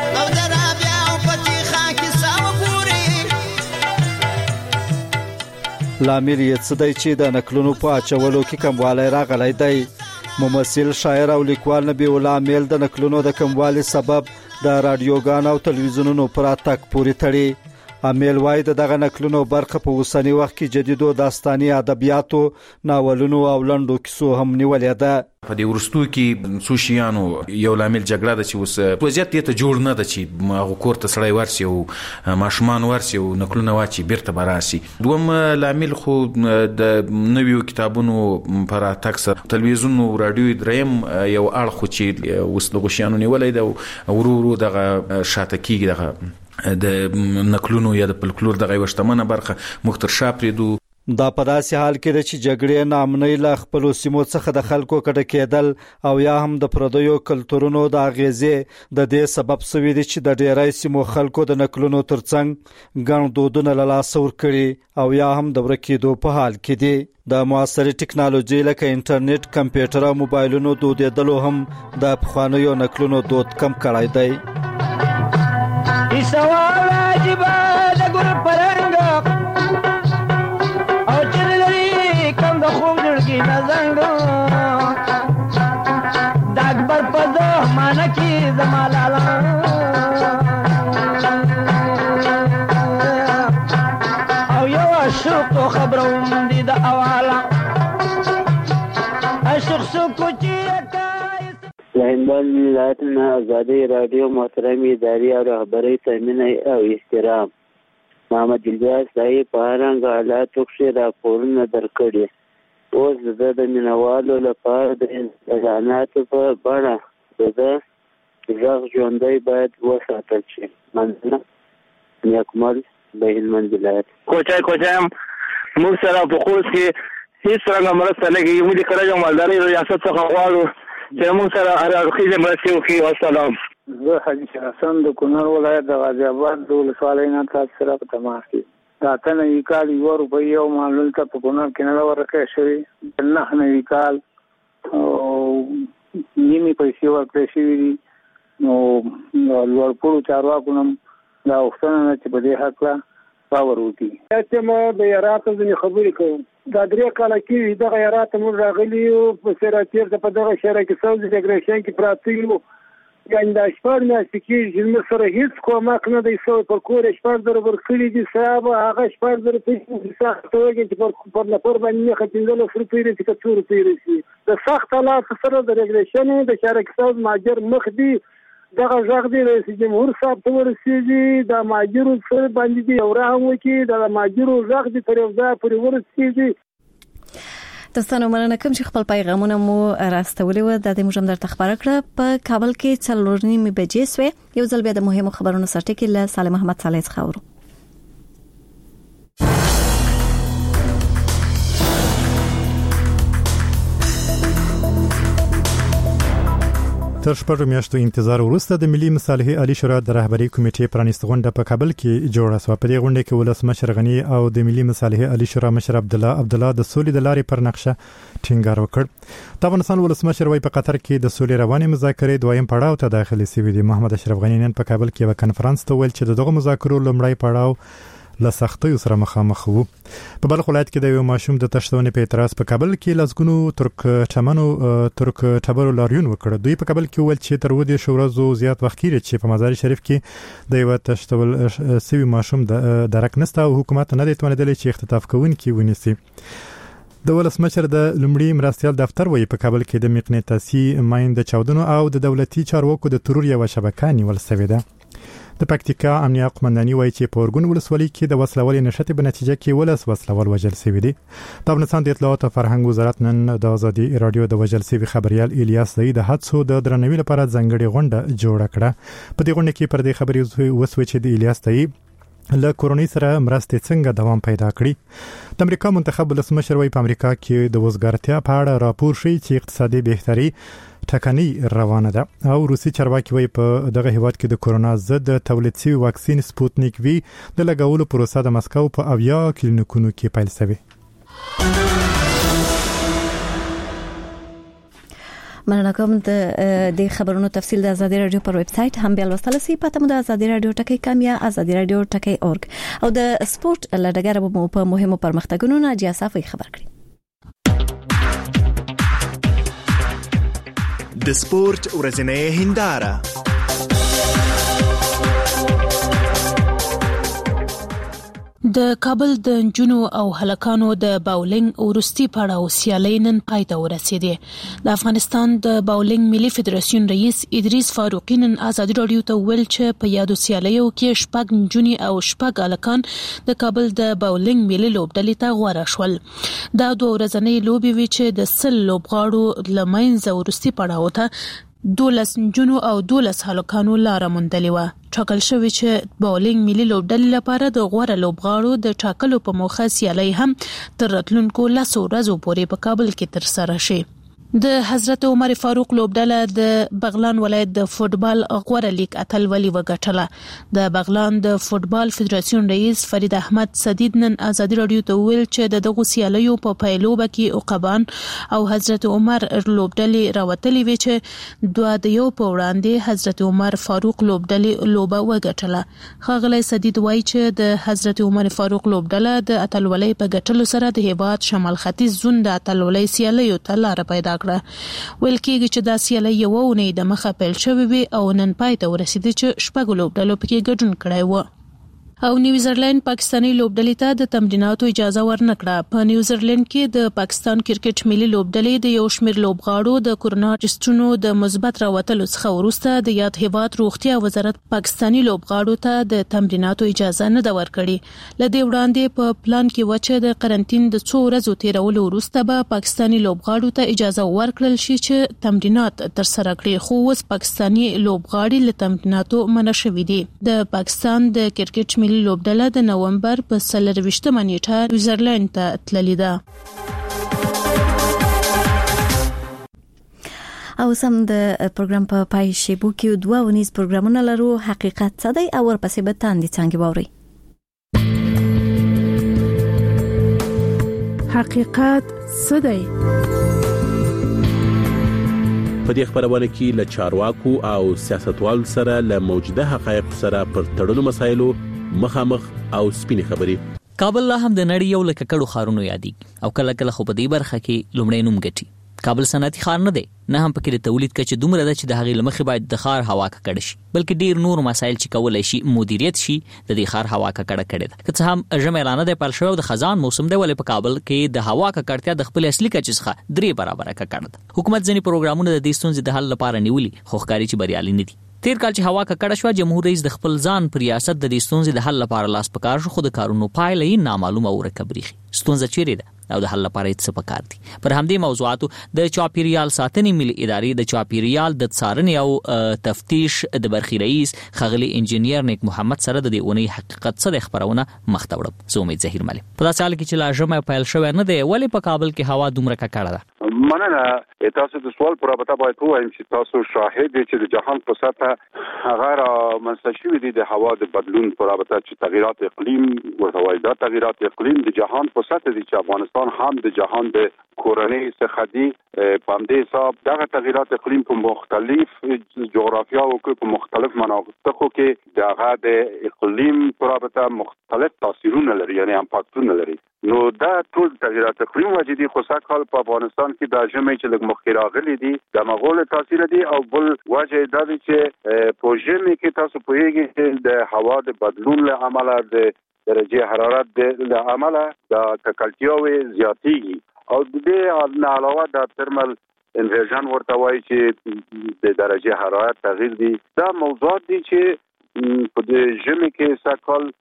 لامل یې څه دی چې د نکلونو په اچولو کې کموالی راغلی دی. ممثل شاعر او لیکوال نبی الله امیل د نکلونو د کموالي سبب د رادیوګان او تلویزیونونو پر اتک پورې تړي. امیل وایي د دغه نکلونو برخه په اوسنی وخت کې جدیدو داستاني ادبیاتو ناولونو او لنډو کیسو هم نیولې ده. په دې ورستو کې څو شیانو یو لامل جګړه ده چې اوس وضعیت ته جوړ نه ده چې هغه کور ته سړی ورسي او ماشومان ورسي او نکلونه واچي بیرته به راسي. دوم لامل خو د نویو کتابونو پر اتک سره تلویزیون او رادیو دریم یو اړخ چې اوس د غشیانو نیولې ده ورو ورو دغه شاته کیږي. دغه د نکلونو یا د فولکلور دغه وشتمنه برخه مختر شاپریدو. دا په داسې حال کې چې جګړې نامنۍ له خپل سیمو څخه د خلکو کډه کېدل او یا هم د پردیو کلتورونو د اغیزې د دې سبب شوی دی چې د ډیری سیمو خلکو د نکلونو ترڅنګ ګڼ دودونه له لاسه ورکړي او یا هم د ورکېدو په حال کې دي. د معاصرې ټکنالوژي لکه انټرنیټ، کمپیوټر او موبایلونو دودېدلو هم د پخوانیو نکلونو دود کم کړی دی. عاشق سو کوچی کا هندوان ولایتنا آزادی رادیو محترم اداري او رهبری تامین او احترام محمد الجاز دای په هرنګ حالاتو کې راپورونه درکړي اوس د مینوالو لپاره د اعلاناتو په بڼه د ځاغ ژوندۍ باید وساتل شي. مننه. نیکمل د هلمند ولایت کوچای کوچایم موږ سره په خوست کې هیڅ رنګه مرسته نه کوي. موږ د کراچۍ مالدارۍ ریاست څخه غواړو چې موږ سره هر اړخیزه مرسته وکړي. والسلام. زه حاجي حسن د کونړ ولایت د غازي آباد د ولسوالۍ نه تاسو سره په تماس کې. دا تنه یې کال یو روپۍ او معلومات ته په کونړ کې نه ورکړی شوی نه نه کال او نیمه پیسې ورکړې شوې دي. نو لوړپوړو چارواکو هم دا وختونه چې په دې حق لا باور وکړي. چې ما د یاراتو ځینې خبرې کوم. دا درې کاله کې دغه یارات موږ راغلي یو په سراتیر د په دغه شهر کې ساوز ډیګریشن کې پراته یو. یعنې دا شپږ میاشتې کېږي موږ سره هېڅ کومک نه دی شوی. پر کور یې شپږ زره ورکړي دي صاحب. هغه شپږ زره پیسې سخت وږي چې پر پر نفر باندې مخه پنځلس روپۍ رسي که څو روپۍ رسي. د سخت حالات سره د ریګریشن د شهر کې ساوز ماجر مخ دی. دغه ځاغ دی رئیس جمهور صاحب ته ورسېږي. د ماجرو سره باندې دی او رحم وکړي. د ماجرو ځاغ دی تر یو ځای پورې ورسېږي. تاسو مننه کوم چې خپل پیغامونه مو راستولي و. د دې موږ درته خبره کړه. په کابل کې څلور نیمې بجې سوې. یو ځل بیا د مهمو خبرونو سرټکی له سالم محمد صالح څخه اورو. تر شپږ میاشتو انتظار وروسته د ملي مصالحې عالی شورا د رهبری کمیټې پرانیست غونډه په کابل کې جوړه شوه. په دې غونډه کې ولسمشر غنی او د ملي مصالحې عالی شورا مشر عبد الله عبد الله د سولې د لارې پر نقشه ټینګار وکړ. د افغانستان ولسمشر وايي په قطر کې د سولې روانې مذاکرې دویم پړاو ته داخلي شوي دي. محمد اشرف غنی نن په کابل کې یو کنفرانس ته ویل چې دغه مذاکرو لومړی پړاو له سختیو سره مخامخ وو. په بلخ ولایت کې د یو ماشوم د تښتونې په اعتراض په کابل کې لزګونو ترک چمنو ترک ټبرو لاریون وکړ. دوی په کابل کې ول چې تر ودې شورزو زیات وخت کېږي چې په مزار شریف کې د یو تښتول سوي ماشوم د درک نسته او حکومت نه دی توانیدلی چې اختطاف کوونکي ونیسي. د ولسمشر د لومړي مرستيال دفتر وایي په کابل کې د مقناطیسي مایند چاودنو او د دولتي چارواکو د ترور یو شبکه نیول شوې ده. د پکتیکا امنیه قومنداني وایي چې په اورګون ولسوالۍ کې د وسلوالۍ نشټې په نتیجه کې ولس وسلوال وژل شوی دي. د افغانستان د اطلاعات او فرهنګ وزارت نن د ازادي رادیو د وژل شوی خبريال الیاس زئی د حادثو د درنوي لپاره ځانګړي غونډه جوړه کړه. په دې غونډه کې پر دې خبرې وسوي چې د الیاس زئی له کورونی سره مرستې څنګه دوام پیدا کړي. د امریکا منتخب ولسمشر وايي په امریکا کې د وزګارتیا په اړه راپور شي چې اقتصادي بهتري ټکنی روانه ده او روسي چارواکي وايي په دغه هیواد کې د کورونا ضد تولید شوی واکسین سپوتنیک وی د لګولو پروسه د مسکو په اویا کلینیکونو کې پیل شوه. مننه کوم. د خبرونو تفصیل د ازادي رادیو پر ویب سټ هم بیا لوستل شي. پته مو د ازادي رادیو ټکی کام یا ازادي رادیو ټکی اورګ او د سپورت لړګره په مهمو پرمختګونو نه جاسافي خبر کړي. د سپورت ورځنۍ هنداره. د کابل د جنو او هلکانو د باولینګ ورستي پړاو سیالي نن پای ته ورسېده. د افغانستان د باولینګ ملي فدراسیون رئیس ادریس فاروقی نن ازادي رادیو ته ویل چې په یادو سیالیو کې شپږ جنی او شپږ هلکان د کابل د باولینګ ملي لوبډلې ته غوړه شول. دا دوه ورځنۍ لوبې وې چې د سل لوبغاړو لمنځه ورستي پړاو ته دولس جنو او دولس هلکانو لاره موندلې وه. ټاکل شوی چې باولینګ ملي لوبډلې لپاره د غوره لوبغاړو د ټاکلو په موخه سیالي هم تر راتلونکو لسو ورځو پورې په کابل کې ترسره شي. د حضرت عمر فاروق لوبډله د بغلان ولایت د فوتبال غوره لیگ اتلولي وګټله. د بغلان د فوتبال فدراسیون رئیس فرید احمد سدید نن ازادي رادیو ته ویل چې د دغه سیالیو په پیلوبه کې عقبان او حضرت عمر لوبډلې راوتلې وی چې دوه د یو په وړاندې حضرت عمر فاروق لوبډلې لوبه وګټله. خاغلی سدید وایي چې د حضرت عمر فاروق لوبډله د اتلولۍ په ګټلو سره د هیواد شمال ختیځ زون د اتلولۍ سیالیو ته لار پیدا کړه. ویل کېږي چې دا سیالي یو ونې د مخه پیل شوې وي او نن پای ته ورسېده چې شپږ لوبډلو پکې ګډون کړی و. او نیوزیلند پاکستاني لوبډلې ته د تمریناتو اجازه ورنکړه. په نیوزیلند کې د پاکستان کرکټ ملي لوبډلې د یو شمېر لوبغاړو د کورونا ټیسټونو د مثبت راوتلو څخه وروسته د یاد هیواد روغتیا وزارت پاکستاني لوبغاړو ته د تمریناتو اجازه نه ده ورکړې. لدې وړاندې په پلان کې و چې د قرنټین د څو ورځو تیرولو وروسته به پاکستاني لوبغاړو ته اجازه ورکړل شي چې تمرینات ترسره کړي، خو اوس پاکستاني لوبغاړي له تمریناتو منع شوي دي. د پاکستان د کرکټ ملي لوبډله د نومبر په څلرویشتمه نیټه نیوزیلند ته تللې ده. او سم د پروګرام په پای شیبو کې دوه ونیز پروګرامونه لرو. حقیقت څه دی او ورپسې به تاندې څنګه باوري. حقیقت څه دی؟ په دې خبرونه کې له چارواکو او سیاستوالو سره له موجوده حقایق سره پر تړلو مسایلو مخامخ او سپینې خبرې. کابل لا هم د نړۍ یو لکه کډو خارونو یادېږي او کله کله خو په دې برخه کې لومړی نوم ګټي. کابل صنعتي ښار نه دی، نه هم پکې د تولید کچه دومره ده چې د هغې له مخې باید د ښار هوا ککړه شي، بلکې ډیر نور مسایل چې کولای شي مدیریت شي د دې ښار هوا ککړه کړې ده. که څه هم ژمی اعلان دی پیل شوی او د خزان موسم دی، ولې په کابل کې د هوا ککړتیا د خپل اصلي کچې څخه درې برابره ککړه ده. حکومت ځینې پروګرامونه د دې ستونزې د حل لپاره نیولي، خو ښکاري چې بریالي نه دي. تیر کال چې هوا ککړه شوه، جمهور رئیس د خپل ځان پر ریاست د دې ستونزې د حل لپاره لاس پکار شو، خو د کارونو پایله یې نامعلومه او ورکه بریښي. ستونزه چیرې ده او د حل لپاره څه پکار دي؟ پر همدې موضوعاتو د چاپیریال ساتنې ملي ادارې د چاپیریال د څارنې او تفتیش د برخي رئیس ښاغلي انجینیر نیک محمد سره د دې اونۍ حقیقت څه دی خبرونه مخ ته وړم. زه امید ظهیر ملک. په داسې حال کې چې لا ژمی پیل شوی نه دی، ولې په کابل کې هوا دومره ککړه ده؟ مننه. تاسو د سوال پر رابطه باید ووایم چې تاسو شاهد دي چې د جهان په سطح هغه رامنځته شوي دي د هوا د بدلون پر رابطه چې تغیرات اقلیم ورته وایي. دا تغیرات اقلیم د جهان په سطح دي چې افغانستان هم د جهان د کورنۍ څخه دي. په همدې حساب دغه تغیرات اقلیم په مختلف جغرافیاو کې په مختلف مناطقو کې دغه د اقلیم پر رابطه مختلف تاثیرونه لري، یعنی امپاکتونه لري. نو دا ټول تغیرات اقلیم وجدي خو ساکال په افغانستان کې د ژمي چې لږ مخکې راغلي دي د مغول تاثیر دي، او بل وجه دا دی چې په ژمي کې تاسو پوهیږئ چې د هوا د بدلون له امله د درجه حرارت له امله د ککړتیاوې زیاتېږي، او د دې نه علاوه د ترمل انورژن ورته وایي چې د درجه حرارت تغییر دي. دا موضوعات دي چې په دې ژمي کې ساکال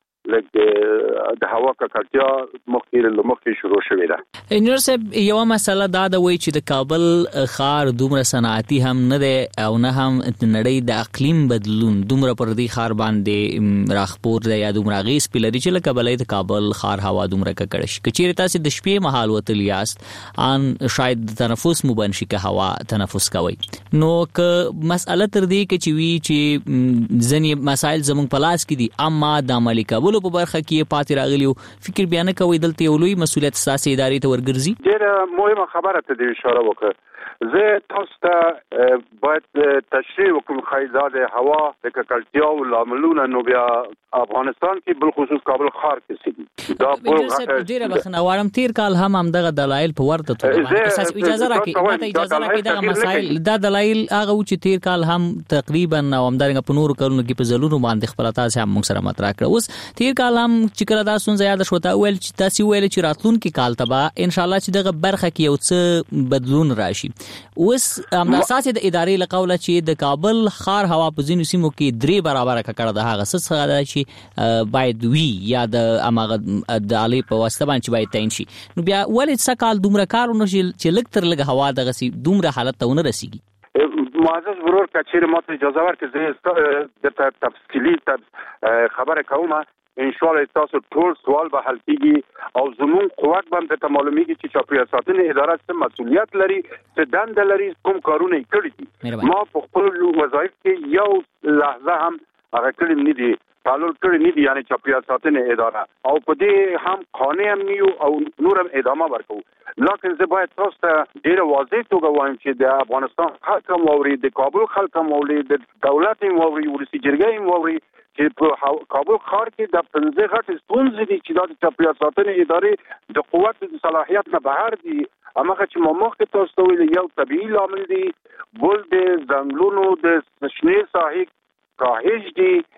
لکه د هوا ککړتیا مخکې له مخکې شروع شوې ده. انجینر صاحب، یو مسله دا ده وایي چې د کابل ښار دومره صنعتي هم نه دی او نه هم د نړۍ د اقلیم بدلون دومره پر دې ښار باندې راخپور دی یا دومره اغېز پرې لري چې لکه بلې د کابل ښار هوا دومره ککړه شي. که چیرې تاسې د شپې مهال وتلي یاست، ان شاید د تنفس مو بند شي که هوا تنفس کوئ. نو که مسأله تر دې کې چې وي چې ځینې مسایل زموږ په لاس کې دي، اما د عملي کولو په برخه کې پاتې راغلی، فکر بیا نه کوئ دلته یو لوی مسؤلیت ستاسې ادارې ته ورګرځي؟ ډېره مهمه خبره ته دې اشاره وکړه. زه تاسو ته باید تشریح وکړم ښایي دا د هوا د ککړتیاو لاملونه نو بیا افغانستان کې بالخصوص کابل ښار کې څه دي. دا ډېره بخښنه غواړم، تیر کال هم همدغه دلایل په ورته توګه تاسو اجازه راکړئ ماته اجازه راکړئ دغه مسایل دا دلایل هغه و چې تیر کال هم تقریبا او همدارنګه په نورو کلونو کې په ځلونو باندې خپل تاسو هم موږ سره مطرح کړه. اوس تیر کال هم چې کله دا ستونزه یاد شوه، تا ویل چې تاسو ویل چې راتلونکي کال ته به ان شاء الله چې دغه برخه کې یو څه بدلون راشي. اوس هم اساس د ادارې له قوله چې د کابل ښار هوا په ځینو سیمو کې درې برابره ککړه ده، هغه څه ده چې باید وي یا د امغه د علي په واسطه باندې باید تعین شي. نو بیا ولې څه کال دومره کار ونشي چې لږ تر لږ هوا دغه سي دومره حالت ته ونه رسیږي؟ معزز ورور کچیر ماته اجازه ورکړئ زه د تفصیلی خبره کوم. ان شاء الله تاسو ټول سوال به حل کیږي او زمون قوت باندې ته معلومیږي چې چاپیریال ساتنې اداره څه مسؤلیت لري، څه دنده لري، کوم کارونه کړی دي. ما په خپل وظایف کې یو لحظه هم هغه کلم نه دي تعلل کړی نه دي، یعنی چاپیریال ساتنې اداره، او په دې هم قانون هم نیو او نور هم ادامه ورکو. لکه زه باید تاسو ته ډېر واضح توګه وایم چې د افغانستان خلک هم واوري، د کابل خلک هم واوري، د دولت هم واوري، ولسي جرګه هم واوري چې په کابل ښار کې د پنځه غټ ستونزې دي چې د چاپیریال ساتنې ادارې د قوت د صلاحیت نه بهر دي. هماغه چې ما مخکې تاسو ته ویل یو طبیعي لامل دی، بل د ځنګلونو د شنې ساحې کاهش دی،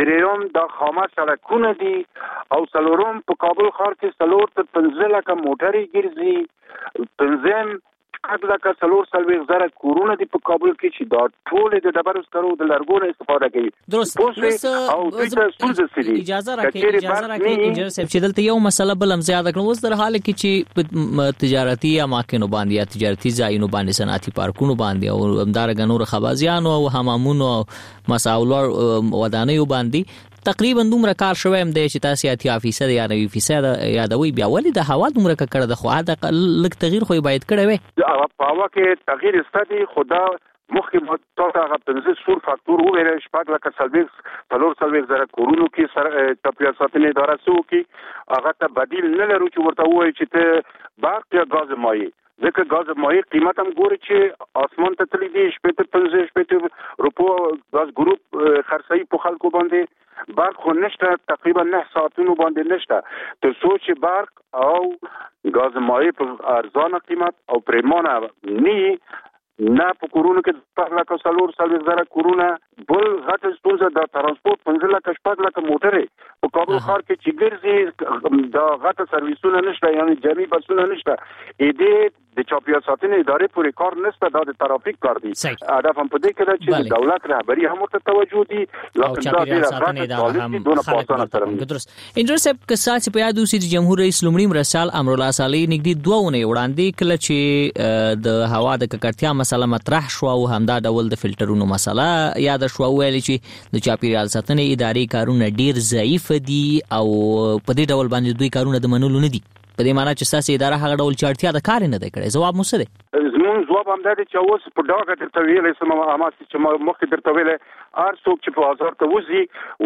دریم د خامه سړکونه دي او څلورم په کابل ښار کې څلور تر پنځه لکه موټرې ګرځي، پنځم شپږ لکه څلور څلوېښت زره کورونه دي په کابل کې چې دا ټول د ډبرو سکرو د لرګو نه استفاده کوي. درست. او دوی ته ستونزه سړي اجازه راکړئ اجازه راکړئ انجنیر صاحب چې دلته یو مسله بل هم زیاته کړو. اوس در حال کې چې تجارتي اماکن باندې یا تجارتي ځایونو باندې صنعتي پارکونو باندې او همدارنګه نور خبازیانو او حمامونو او مساولر ودانیو باندې تقریبا دومره کار شوی هم دی چې تاسو اتیا فیصد یا نوي فیصد یادوي، بیا ولې د هوا دومره کړه د خو دا لږ تغییر خو باید کړی وي. په هوا کې تغییر ستدي خدا مخکې متوقع هغه پنځه سور فاکتور وګورئ شپږ لکه څلوېښت څلور څلوېښت زره کورونو کې سره چاپیریال ساتنې اداره څه وکړي هغه ته بدیل نه لرو چې ورته ووایي چې ته برق یا ګاز مایع، ځکه ګاز مایع قیمت هم ګوري چې اسمان ته تللی دی شپېته پنځه شپېته روپو ګاز ګروپ خرڅوي په خلکو باندې، برق خو نشته تقریبا نه ساعتونو باندې نشته. تر څو چې برق او ګاز مایع په ارزانه قیمت او پریمانه نه نه په کورونو کې شپږ لکه څلور څلوېښت زره کورونه، بل غټه ستونزه د ترانسپورت پنځه لکه شپږ لکه موټرې په کابل ښار کې چې ګرځي د غټه سرویسونه نشته، یعنی جمعي بسونه نشته. دې د چاپیریال ساتنې ادارې پورې کار نشته، دا د ترافیک کار دی. هدف هم په دې کې ده چې د دولت رهبری هم ورته توجه دي او چاپیریال ساتنې اداره هم خلک درست. انجنیر صاحب که ساتي په یاد اوسي چې جمهور رئیس لومړی مرسل امرالله صالح نږدې دوه اونۍ وړاندې کله چې د هوا د ککړتیا مسله مطرح شو او همدا ډول د فلټرونو مسله یاد شو، ویل چې د چاپیریال ساتنې ادارې کارونه ډیر ضعیف دي او په دې ډول باندې دوی کارونه د منلو نه دي، په دې معنی چې ساسي اداره هغه ډول چارتیا د کار نه دی کړی. جواب مو څه دی؟ زمون جواب هم دی چې اوس په ډاګه درته ویلې سم اماس چې مخکې درته ویلې هر څوک چې په بازار ته وځي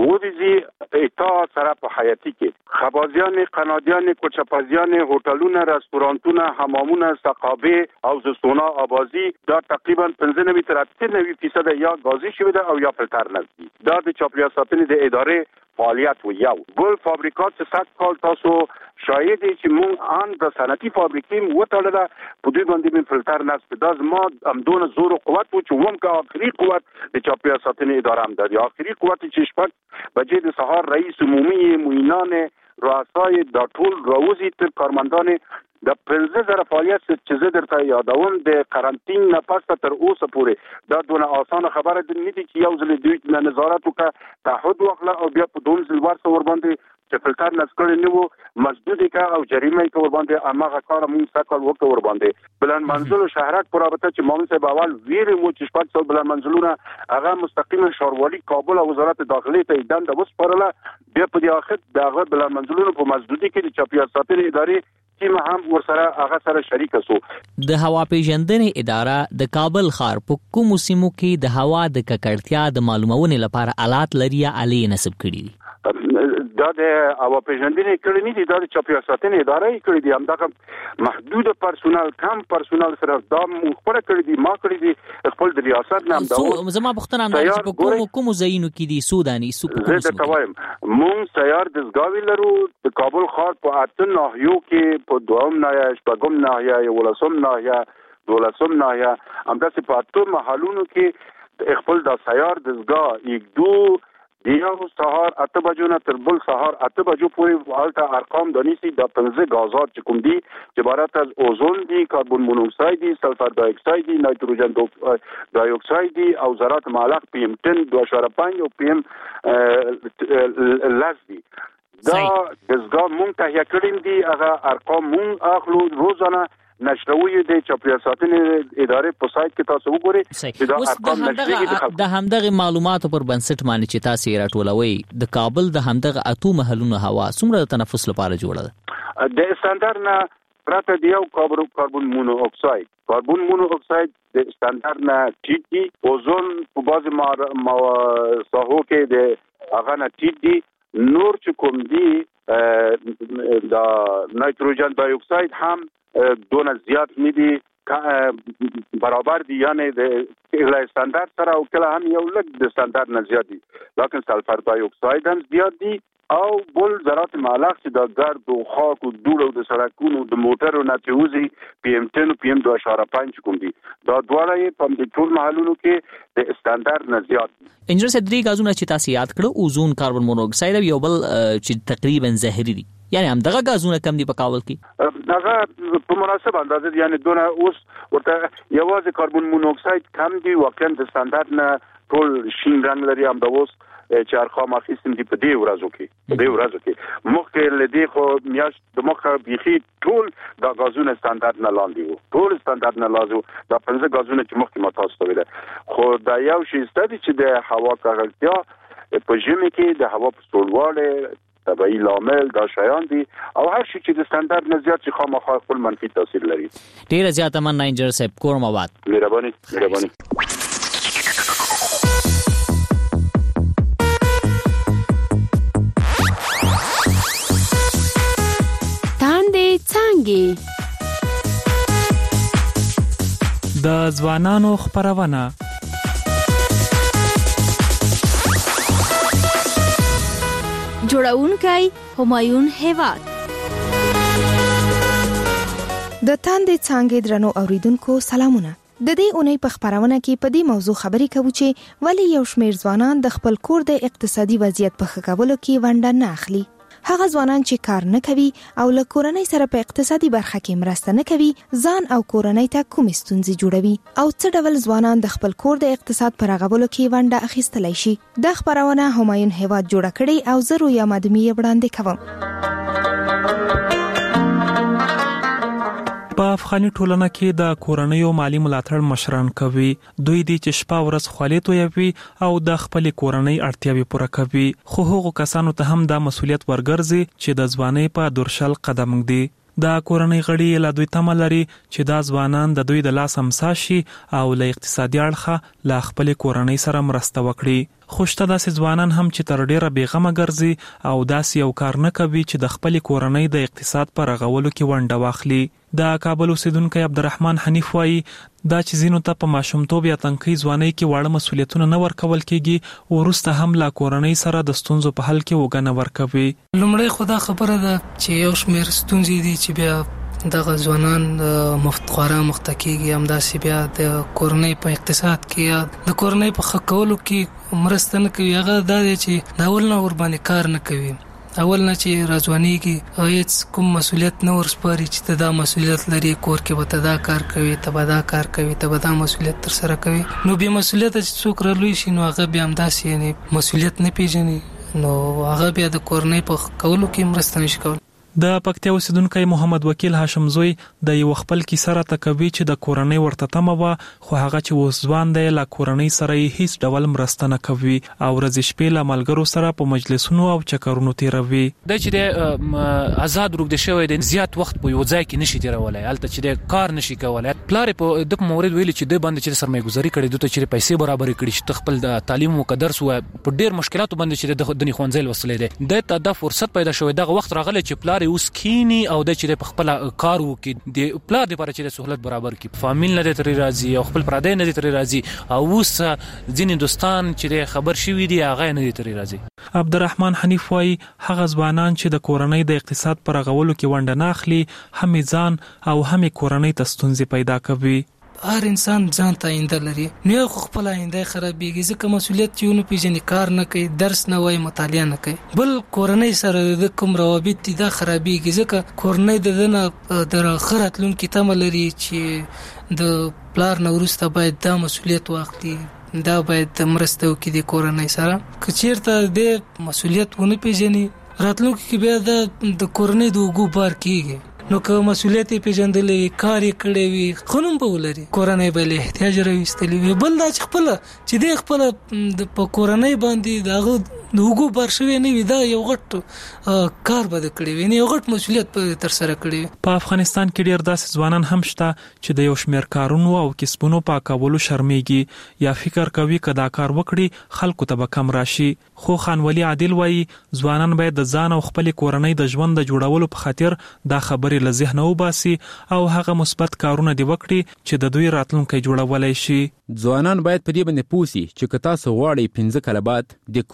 ودیږي اطاعت سره په حیاتي کې خبازیان، قنادیان، کوچپازیان، هوټلونه، رستورانتونه، حمامونه، سقابه او زستونا آبازي دا تقریبا پنځه نوي تر اته نوي فیصد یا غازي شوی ده او یا فلټر نشي. دا د چاپیریال ساتنې د ادارې فعالیت و یو بل فابریکات چې سات کال تاسو شاید چې مونږ ان د صنعتي فابریکې وټاله په دې باندې من فلټر نشته. دا زما هم دون زور او قوت و چې ووم کا اخري قوت د چاپیریال ساتنې اداره هم ده. اخري قوت چې شپږ بجې د سهار رئیس عمومي معینان رؤسای د ټول راوزي تر کارمندان د پنځه زره فعالیت چې زه درته یادوم د قرنطین نه پس تر اوسه پورې دا دونه اسانه خبره نه دي چې یو ځل دوی نظارت وکړه تعهد وکړه او بیا په دوم ځل ورسره ور باندې چې فلټر نسکړي نه وو مسدود کا او جریمه کا ور باندې امغه کار مون سکل وکړ ور باندې بلند منزل شهرک پر رابطه چې مامون صاحب اول ویر مو چې شپږ سو بلند منزلونه هغه مستقیما شاروالي کابل او وزارت داخلي ته دنده وسپارله بیا په دې اخر دغه بلند منزلونه په مسدودي کې د چاپیریال ساتنې ادارې چې هم ورسره هغه سره شریک شو. د هوا پیژندنې اداره د کابل ښار په کومو سیمو کې د هوا د ککړتیا د معلومونې لپاره آلات لري یا آلې نصب کړي دي؟ دا د هوا پیژندنې کړي نه دي، دا د چاپیریال ساتنې ادارې کړي دي. همدغه محدود پرسونل کم پرسونل سره دا مخبره کړي دي ما کړي دي خپل د ریاست نام دا زما پښتنه هم چې په کومو کومو ځایونو کې دي سوداني سو زه ته وایم مون سیار دزګاوی لرو د کابل ښار په اته ناحیو کې په دوام ناحیه شپږم ناحیه یولسم ناحیه دولسم ناحیه همداسې په اته محلونو کې خپل د سیار دزګا یک دو دیو سهار اته بجو نه تر بل سهار اته بجو پورې حالته ارقام دانیسي د پنځه غازات چې کوم دي چې عبارت از اوزون دي، کاربن مونوکساید دي، سلفر دای اکساید دي، نایتروجن دای اکساید دي او ذرات معلق پی ام عشرة دوه اعشاریه پنج او پی ام لس دي. دا دزګا مونږ ته کړین دي هغه ارقام مونږ اخلو روزانه نشروي د چاپیریال ساتنې ادارې په سایت کې تاسو وګورئ چې دا ارقام نشري د همدغه معلوماتو پر بنسټ باندې چې تاسو یې راټولوي د کابل د همدغه اتو محلونو هوا څومره د تنفس لپاره جوړه ده؟ د استاندار نه پراته دی یو کاربن مونو اکساید کاربن مونو اکساید د استاندار نه ټیټ دي، اوزون په بعض ساحو کې د هغه نه ټیټ دي، نور چې کوم دي د نایتروجن دای اکساید هم دونه زیات نه دي برابر دي، یعنی د کله استاندارد سره او کله هم یو لږ د استاندارد نه زیات دي، لکه سلفر دای اکساید هم زیات دي او بل ذرات معلق چې د ګرد او خاک او دوړ او د سړکونو د موټرو نه تیوزي پی ام عشرة او پی ام دوه اشاریه پنځه کوم دي دا دواړه په دې ټول محلونو کې د استاندارد نه زیات دي. انجنیر صاحب درې غازونه چې تاسو یاد کړو اوزون کاربن مونوکساید یو بل چې تقریبا زهري دي یعنی هم دغه غازونه کم دي په کابل کې هغه په مناسب اندازه یعنی دونه اوس ورته یوازې کاربن مونوکساید کم دي واقعا د استاندارد نه ټول شین رنگ لري هم د اوس چې ارقام اخیستم دي په دې ورځو کې په دې ورځو کې مخکې لدی خو میاشت د مخه بيخي ټول د غازونو استاندارد نه لاندې وو ټول استاندارد نه لازم د پنځه غازونو چې مخکې ما تاسو ته ویل خو دا یو شی ستدي چې د هوا ککړتیا په ژمي کې د هوا په سړواله طبيعي لامل دا شایان دي او هر شي چې د استاندارد نه زیات چې خامخا خپل منفي تاثیر لري. ډیر زیات مننه انجنیر صاحب کورم آباد. مهرباني مهرباني. د ځوانانو خبرونه جوړونکی همایون هیواد د تاندې څانګې درنو اوریدونکو سلامونه. د دې اونۍ په خبرونه کې په دې موضوع خبرې کوو چې ولی یو شمېر ځوانان د خپل کور د اقتصادي وضعیت په ښه کولو کې ونډه نه اخلي. هغه ځوانان چې کار نه کوي او له کورنۍ سره په اقتصادي برخه کې مرسته نه کوي ځان او کورنۍ ته کومې ستونزې جوړوي او څه ډول ځوانان د خپل کور د اقتصاد په رغولو کې ونډه اخیستلی شي. دا خبرونه همایون هیواد جوړه کړې او زه رویا مادمي یې وړاندې کوم. په افغاني ټولنه کې د کورنیو مالی ملاتړ مشران کوي. دوی دي چې شپه ورځ خالي تویوي او د خپل کورنۍ اړتیاوې پوره کوي. خو هغو کسانو ته هم دا مسولیت ورګرځي چې د ځوانۍ په دورشل قدم ږدي. دا کورنۍ غړي له دوی تمه لري چې دا ځوانان د دوی د لاس امسا شي او له اقتصادي اړخه له خپل کورنۍ سره مرسته وکړي. خوشته داسې ځوانان هم چې تر ډیره بیغمه ګرځي او داسې یو کار نه کوي چې د خپل کورنۍ د اقتصاد پر رغولو کې ونډه واخلي. د کابل اوسیدونکو عبدالرحمن حنیف وایي دا چې زینو ته په ماشومتوب یا تنکۍ ځوانۍ کې واړه مسولیتونه نه ورکول کېږي وروسته هم لا کورنۍ سره د ستونزو په حل کې وګڼه ورکوي. لومړی خدا خبره ده چې یو شمېر ستونزې دي چې بیا دغه ځوانان مفتخواره مختکیږي همداسې بیا د کورنۍ په اقتصاد کې یا د کورنۍ په ښه کولو کې مرسته نه کوي. هغه دا دی چې د اول نه ورباندې کار نه کوي اول نه چې راځوانيږي هیڅ کوم مسولیت نه ورسپاري چې ته دا مسولیت لري کور کې به ته دا کار کوي ته به دا کار کوي ته به دا مسولیت تر سره کوي نو به مسولیت چې څوک رالوي شي نو هغه بیا همداسې یعنی مسولیت نه پیژني نو هغه بیا د کورنۍ په کولو کې مرسته نشي کولی. د پکتیا اوسیدونکو محمد وکیل هاشم زوی د یو خپل کی سره تکوي چې د کورنۍ ورته تمه و خو هغه چې وسوان دی لا کورنۍ سره هیڅ ډول مرسته نه کوي او ورځ شپې له ملګرو سره په مجلسونو او چکرونو تیروي. د چې د آزاد روغ د شوی د زیات وخت په یو ځای کې نشي تیرولای البته چې د کار نشي کولای پلار په د مورید ویل چې د باندې چې سرمایه‌ګذاري کړي دوی چې پیسې برابر کړي چې خپل د تعلیم او درس و په ډیر مشکلاتو باندې چې د دني خوانځل وسلې ده د ته د فرصت پیدا شوی دغه وخت راغلی چې پلار اوس کینی او د چې په خپل کار وکي د پلار لپاره چې سہولت برابر کی فامیل نه تر راضي او خپل پردې نه تر راضي او اوس ځین هندستان چې خبر شوی دی هغه نه تر راضي. عبدالرحمن حنیف وايي هغه ځوانان چې د کورنۍ د اقتصاد پر غولو کې ونډه نه اخلي هم ځان او هم کورنۍ ته ستونزې پیدا کوي. هر انسان ځان ته آینده لري نو خپل آینده خرابېږي ځکه مسولیت یو نه پیژني کار نه کوي درس نه وای مطالعه نه کوي بل کورنۍ سره د کوم روابط دي دا خرابېږي ځکه کورنۍ د دنه د خراتلونکو تمه لري چې د پلار نو ورسته باید دا مسولیت واخلي دا باید مرسته وکړي د کورنۍ سره کچیرته د مسولیت ونه پیژني راتلونکو کې بیا د کورنۍ د وګو بار کیږي نو که مسولیت پیژندلې کار یې کړی وي خنوم به ولري کورنۍ به له احتیاج راوستلی وي بل دا چې خپل چې د خپل په کورنۍ باندې دغه د وګو بار شوی نه وي دا یو غټ کار به کړی وي نه یو غټ مسولیت په تر سره کړی. په افغانستان کې ډیر داسې ځوانان هم شته چې د یو شمېر کارونو او کسبونو په کولو شرمېږي یا فکر کوي کدا کار وکړي خلکو ته به کم راشي. خو خان ولی عادل وایي ځوانان باید د ځان او خپل کورنۍ د ژوند د جوړولو په خاطر دا خبرې له ذهنه وباسي او هغه مثبت کارونه دی وکړي چې د دوی راتلونکي جوړولای شي. ځوانان باید په دې باندې پوه شي چې که تاسو غواړئ پنځه کاله بعد د کورنۍ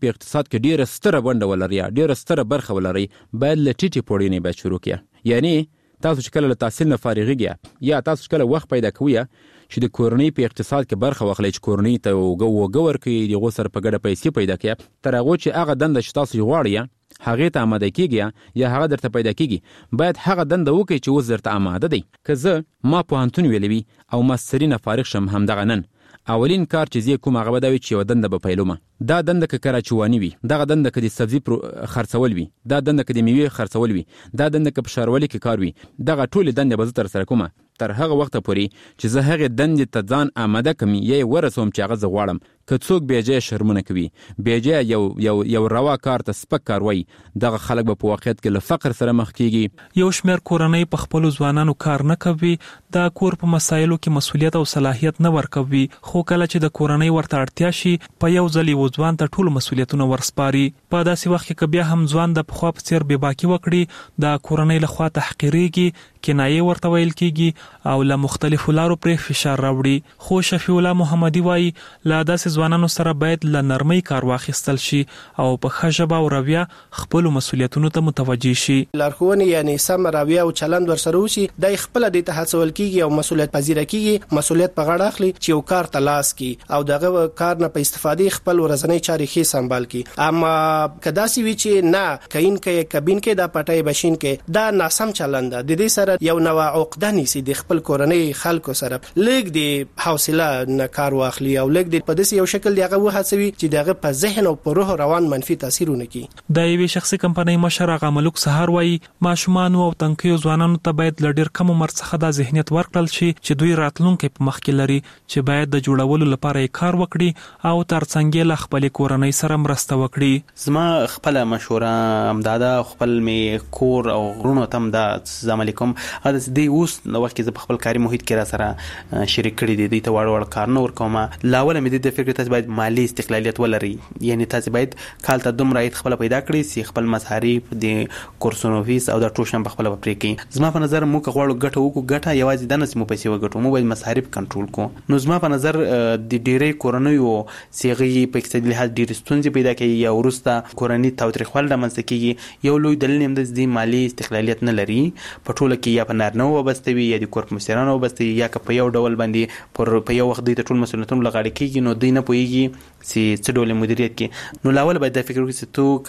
په اقتصاد کې ډیره ستره ونډه ولري یا ډیره ستره برخه ولري باید له ټیټې پوړۍ نه باید شروع کړي. یعنی تاسو چې کله له تحصیل نه فارغیږئ یا تاسو چې کله وخت پیدا کوئ چې د کورنۍ په اقتصاد کې برخه واخلئ چې کورنۍ ته وګه ورکړي د هغو سره په ګډه پیسې پیدا کړي تر هغو چې هغه دنده چې تاسو یې غواړئ هغې ته آماده کېږي یا هغه درته پیدا کېږي باید هغه دنده وکړئ چې اوس درته آماده دی. که زه ما پوهنتون ویلی وي او ماستري نه فارغ شم همدغه نن اولین کار چې زه کوم هغه به دا وي چې یوه دنده به پیلومه. دا دنده که کراچواني وي، دغه دنده که د سبزي خرڅول وي، دا دنده که د میوې خرڅول وي، دا دنده که په ښاروالۍ کې کار وي، دغه ټولې دندې به زه ترسره کومه تر هغه وخته پورې چې زه هغې دندې ته ځان آماده کړم یا یې ورسوم چې هغه زه غواړم. که څوک بېجایه شرمونه کوي، بېجایه یو یو یو روا کار ته سپک کار وایي، دغه خلک به په واقعیت کې له فقر سره مخ کېږي. یو شمېر کورنۍ په خپلو ځوانانو کار نه کوي، د کور په مسایلو کې مسؤلیت او صلاحیت نه ورکوي، خو کله چې د کورنۍ ورته اړتیا شي په یو ځل یو ځوان ته ټولو مسؤلیتونه ورسپاري. په داسې وخت کې که بیا هم ځوان د پخوا په څېر بېباکي وکړي، د کورنۍ لخوا تحقیرېږي، کنایې ورته ویل کېږي او له مختلفو لارو پرې فشار راوړي. خو شفیع الله محمدي وایي له داسې ځوانانو سره باید له نرمۍ کار واخیستل شي او په ښه ژبه او رویه خپلو مسؤلیتونو ته متوجه شي. لارښوونې یعنی سم رویه او چلند ورسره وشي، دی خپله دې ته هڅول کېږي او مسؤلیت پذیره کېږي، مسؤلیت په غاړه اخلي چې یو کار ته لاس کړي او دغه کار نه په استفادې خپل ورځنۍ چارې ښې سمبال کړي. اما که داسې وي چې نه کین کې کبین کې دا پټۍ بشین کې دا ناسم چلند ده، د دې سره یو نوع عقده نیسي د خپل کورنۍ خلکو سره، لږ د حوصله نه کار واخلي او لږ د په داسې یو شکل دی هغه وهڅوي چې دغه په ذهن او په روح روان منفي تاثیرونه کوي. د یوې شخصي کمپنۍ مشر هغه ملک سهار وایي ماشومانو او تنکیو ځوانانو ته باید له ډېر کم عمر څخه دا ذهنیت ورکړل شي چې دوی راتلونکی په مخ کې لري، چې باید د جوړولو لپاره یې کار وکړي او ترڅنګ له خپلې کورنۍ سره مرسته وکړي. زما خپله مشوره همدا ده، خپل مې کور او غرونو ته هم دا عملي کوم. دی اوس نو وخت کې زه په خپل کاري محیط کې را سره شریک کړي دي، دوی ته واړه واړه کارونه ورکوم. لا اوله مې د فکر تاسو باید مالی استقلالیت ولري، یعنی تاسو باید کال ته دومره عاید خپل پیدا کړئ چې خپل مصارف د کورسونو فیس او د ټوشن په خپل پرې کړئ. زما په نظر موږ غواړو ګټه وکړو، ګټه یوازې د نس مو پیسې وګټو، مو باید مصارف کنټرول کړو. نو زما په نظر د ډېرې کورنیو سیغي په اقتصادي لحاظ ډېرې ستونزې پیدا کوي یا وروسته کورنۍ تاوتریخوالي رامنځته کېږي. یو لوی دلیل هم د مالی استقلالیت نه لري، په ټوله کې یا په نارینه وابسته وي یا د کور په مشرانو وابسته وي، یا که په یو ډول باندې پر په یو وخت دوی ته ټول مسؤلیتونه لغاړه کېږي، نو دوی نه پوهېږي چې څه ډول مدیریت کې. نو لاول باید دا فکر وکړي چې تو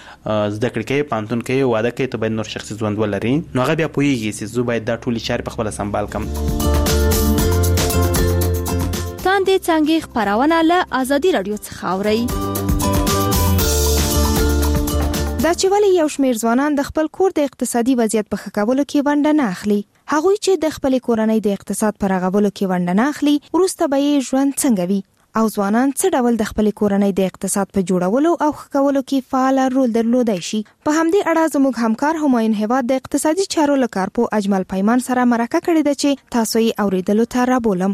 که زده کړې کوې، پوهنتون کوې، واده کوې، ته باید نور شخصي ژوند ولري. نو هغه بیا پوهېږي چې زه باید دا ټولې چارې په خپله سمبال کړم. تاندې څانګې خپرونه له ازادي راډیو څخه اورئ. دا چې ولې یو شمېر ځوانان د خپل کور د اقتصادي وضعیت په ښه کولو کې ونډه نه اخلي، هغوی چې د خپلې کورنۍ د اقتصاد په رغولو کې ونډه نه اخلي، وروسته به یې ژوند څنګه وي او ځوانان څه ډول د خپلې کورنۍ د اقتصاد په جوړولو او ښه کولو کې فعال رول درلودای شي. په همدې اړه زموږ همکار همایون هیواد د اقتصادي چارو له کارپو اجمل پیمان سره مرکه کړې ده چې تاسو یې اوریدلو ته رابولم.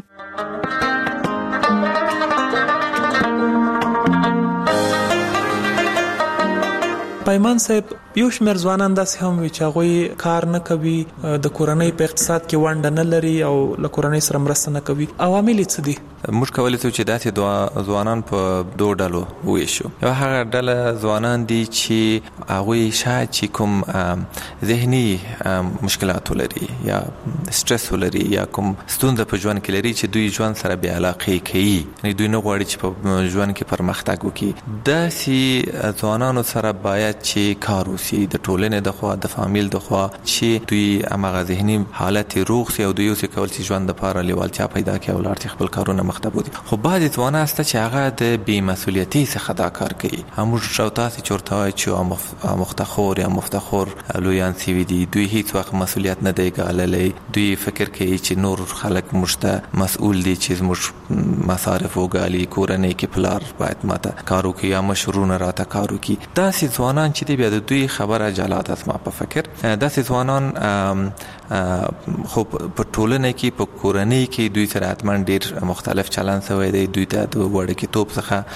پیمان صاحب، یو شمېر ځوانان داسې هم وي چې هغوی کار نه کوي، د کورنۍ په اقتصاد کې ونډه نه لري او له کورنۍ سره مرسته نه کوي. عوامل یې څه دي؟ موږ کولی شو چې داسې ځوانان په دوه ډلو وویشو. یو هغه ډله ځوانان دي چې هغوی شاید چې کوم ذهني مشکلات ولري یا سټرس ولري یا کوم ستونزه په ژوند کې لري چې دوی ژوند سره بې علاقې کوي، یعنې دوی نه غواړي چې په ژوند کې پرمختګ وکړي. داسې ځوانانو سره باید چې کار وشي د ټولنې د خوا، د فامیل د خوا، چې دوی هماغه ذهني حالت روغ شي او دوی اوسې کول چې ژوند دپاره لیوالتیا پیدا کړي او لاړ شي خپل کارونه مخ ته بوځي. خو بعضې ځوانان شته چې هغه د بې مسؤلیتۍ څخه دا کار کوي. موږ او تاسې چې ورته وایو چې مفتخور یا مفتخور لویان سوي دي، دوی هیڅ وخت مسؤلیت نه دی ګاللی. دوی فکر کوي چې نور خلک موږ ته مسؤول دي چې زموږ مصارف وګالي، کورنۍ کې پلار باید ماته کار وکړي یا مشرونه راته کار وکړي. داسې ځوانان چې دی بیا د دوی خبره جلا ده. زما په فکر داسې ځوانان خو په ټولنه کې په کورنۍ کې دوی سره اتمن ډیر مختلف چلند شوی دی. دوی ته د وړکې توپ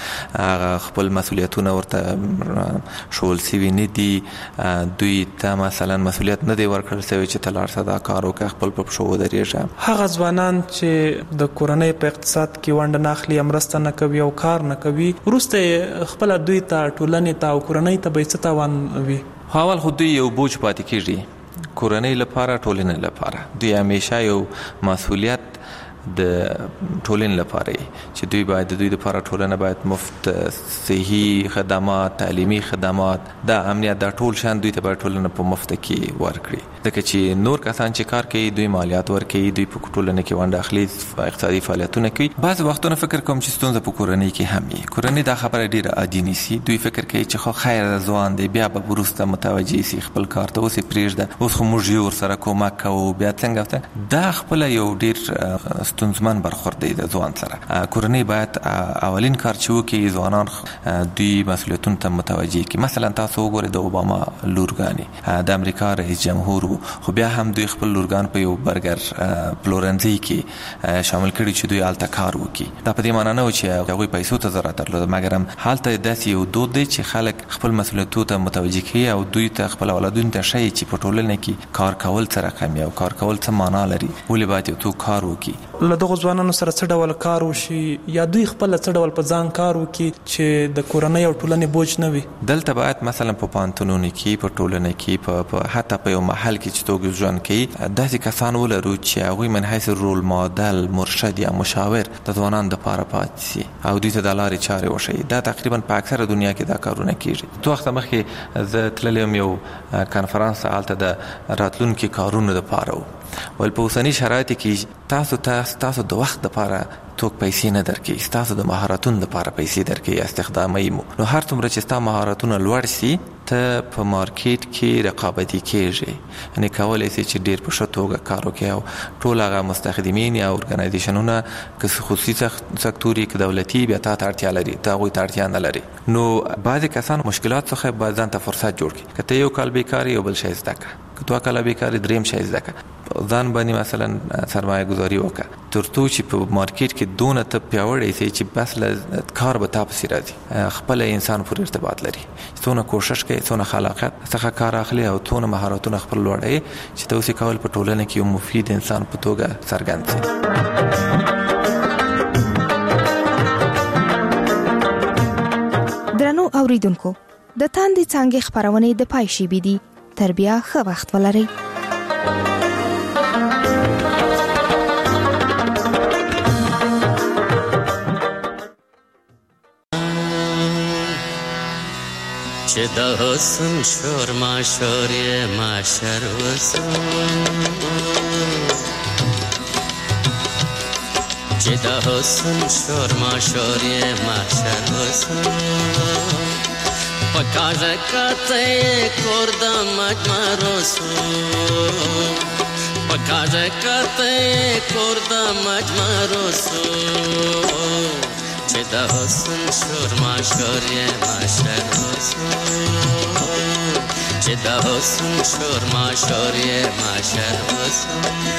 څخه خپل مسولیتونه ورته شول سوي نه دي. دوی ته مثلا مسولیت نه دی ورکړل شوی چې تلار صدا کار وکړي خپل په شو ودرېږي. هغه ځوانان چې د کورنۍ په اقتصاد کې ونډه نه اخلي، مرسته نه کوي او کار نه کوي، وروسته خپل دوی ته ټولنې ته او کورنۍ ته به څه تاوان وي؟ اول خو دوی یو بوج پاتې کېږي کورنۍ لپاره، ټولنې لپاره. دوی همیشه یو مسولیت د ټولنې لپاره چې دوی باید د دوی لپاره ټولنه باید مفت صحي خدمات، تعلیمي خدمات، دا امنیت، دا ټول شان دوی ته باید ټولنه په مفت کې ورکړي. ځکه چې نور کسان چې کار کوي دوی مالیات ورکوي، دوی په ټولنه کې ونډه اخلي، اقتصادي فعالیتونه کوي. بعض وختونه فکر کوم چې ستونزه په کورنۍ کې هم وي. کورنۍ دا خبره ډیره عادي نیسي. دوی فکر کوي چې خو خیر ځوان دی، بیا به وروسته متوجه شي خپل کار ته، اوس یې پرېږده، اوس خو موږ یې ورسره کومک کوو، بیا څنګه. دا خپله یو ډیر ستونزمن برخورد دی د ځوان سره. کورنۍ باید اولین کار چې وکړي ځوانان دوی مسؤلیتونو ته متوجه کړي. مثلا تاسو وګورئ د اوباما لورګانې د امریکا رئیس جمهور وو، خو بیا هم دوی خپل لورګان په یو برګر پلورنځي کې شامل کړي چې دوی هلته کار وکړي. دا په دې معنا نه و چې هغوی پیسو ته ضرورت درلوده، مګر هم هلته داسې یو دود دی چې خلک خپل مسؤلیتونو ته متوجه کوي او دوی ته خپل اولادونو ته ښیي چې په ټولنه کې کار کول څه رقم او کار کول څه معنا لري، ولې باید یو څوک کار وکړي. له دغو ځوانانو سره څه ډول کار وشي یا دوی خپل څه ډول په ځان کار وکړي چې د کورنۍ او ټولنې بوج نه وي؟ دلته باید مثلا په پوهنتونونو کې، په ټولنه کې، په حتی په یو محل کې چې څوک ژوند کوي، داسې کسان ولرو چې هغوی من حیث رول ماډل، مرشد یا مشاور د ځوانانو دپاره پاتې شي او دوی ته د لارې چارې وښیي. دا تقریبا په اکثره دنیا کې دا کارونه کېږي. څو وخته مخکې زه تللی یم یو کنفرانس، هلته د راتلونکي کارونو دپاره و. ول په اوسني شرایطو کې تاسو ته تاسو د وخت دپاره څوک پیسې نه درکوي، ستاسو د مهارتونو دپاره پیسې درکوي، استخداموي مو. نو هر څومره چې ستا مهارتونه لوړ سي ته په مارکیټ کې رقابتي کېږي، یعنې کولی سي چې ډېر په ښه توګه کار وکړي او ټول هغه مستخدمین یا ارګنایزیشنونه که خصوصي سکتور که دولتي بیا تا ته اړتیا لري، ته هغوی ته اړتیا نه لري. نو بعضې کسان مشکلات څخه باید ځان ته فرصت جوړ کړي. که ته یو کال بیکار یو بل شی زده کړه، که دوه کاله بیکار دریم شی زده کړه، ځان باندې مثلا سرمایه گذاري وکړه، تر څو چې په مارکیټ کې دونه ته پیاوړی سي چې بس له کار به تا پسې راځي. خپل انسان پورې ارتباط لري، څونه کوشش کوي، څونه خلاقیت څخه کار اخلي او څونه مهارتونه خپل لوړوي چې ته اوس کول په ټولنه کې یو مفید انسان په توګه څرګند شي. درنو اوریدونکو، د تاندې څانګې خبرونه د پای شي بيدي. تر بیا ښه وخت ولرئ. چې د حسن شور ماشور یې ماشر وسو، چې د حسن شور ماشور یې ماشر وسو، پکاژه کته کور د مجمر وسو، پکاژه کته کور د مجمر وسو، چې د حسن شور ماشور یې ماشر وسو، چې د حسن شور ماشور یې ماشر وسو.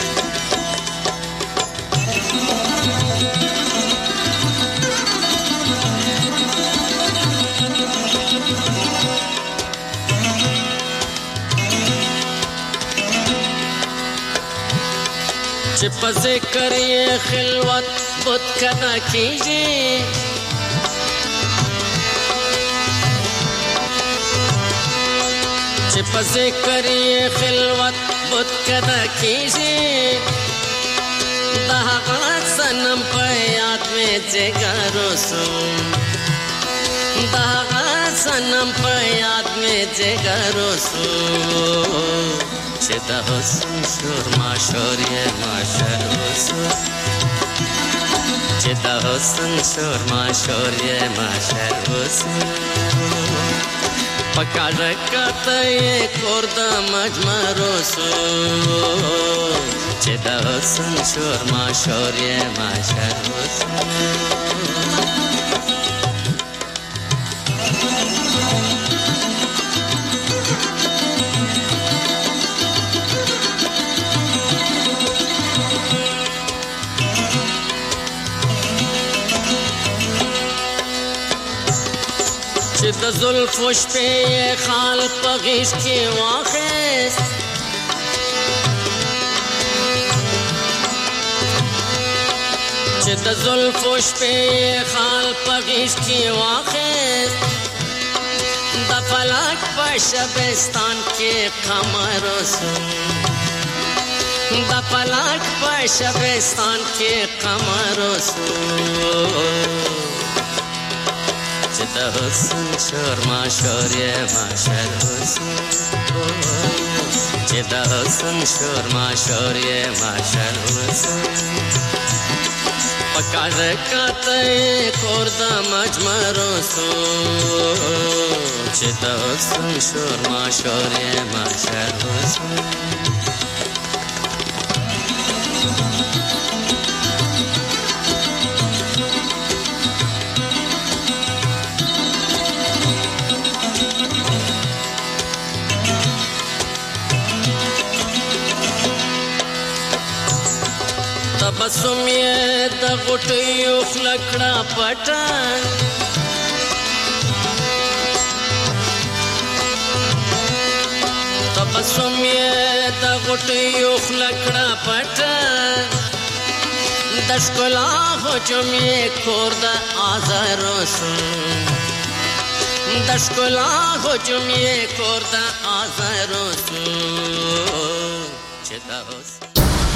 چې په ذکر یې خلوت بت کنا کیږي، چې په ذکر یې خلوت بت کنا کیږي، د هغه صنم په یاد مې جګر وسو، د هغه صنم په یاد مې جګر وسو، چې د حسن شور ماشور یې ماشر وسو، چې د حسن شور ماشور یې ماشر وسو، پکاژه کته یې کور د مجمر وسو، چې د حسن شور ماشور یې ماشر وسو. د زلفو شپې خال په غیږ کې واخیست چې د زلفو شپې خال په غیږ کې واخیست د فلک په شبستان کې قمر سو د فلک په شبستان کې قمر سو چې د حسن شور ما شور یې ما شر حسن چې د حسن شور ما شور یې ما شر حسن پکاز کته کور د مجمرو سو چې د حسن شور ما شور یې ما شر حسن تبسم یې د غټیو خلکړه پټه تبسم یې د غټیو خلکړه پټه د ښکلا هجوم یې کور د آزارو سو د ښکلا هجوم یې کور د آزارو سو چې د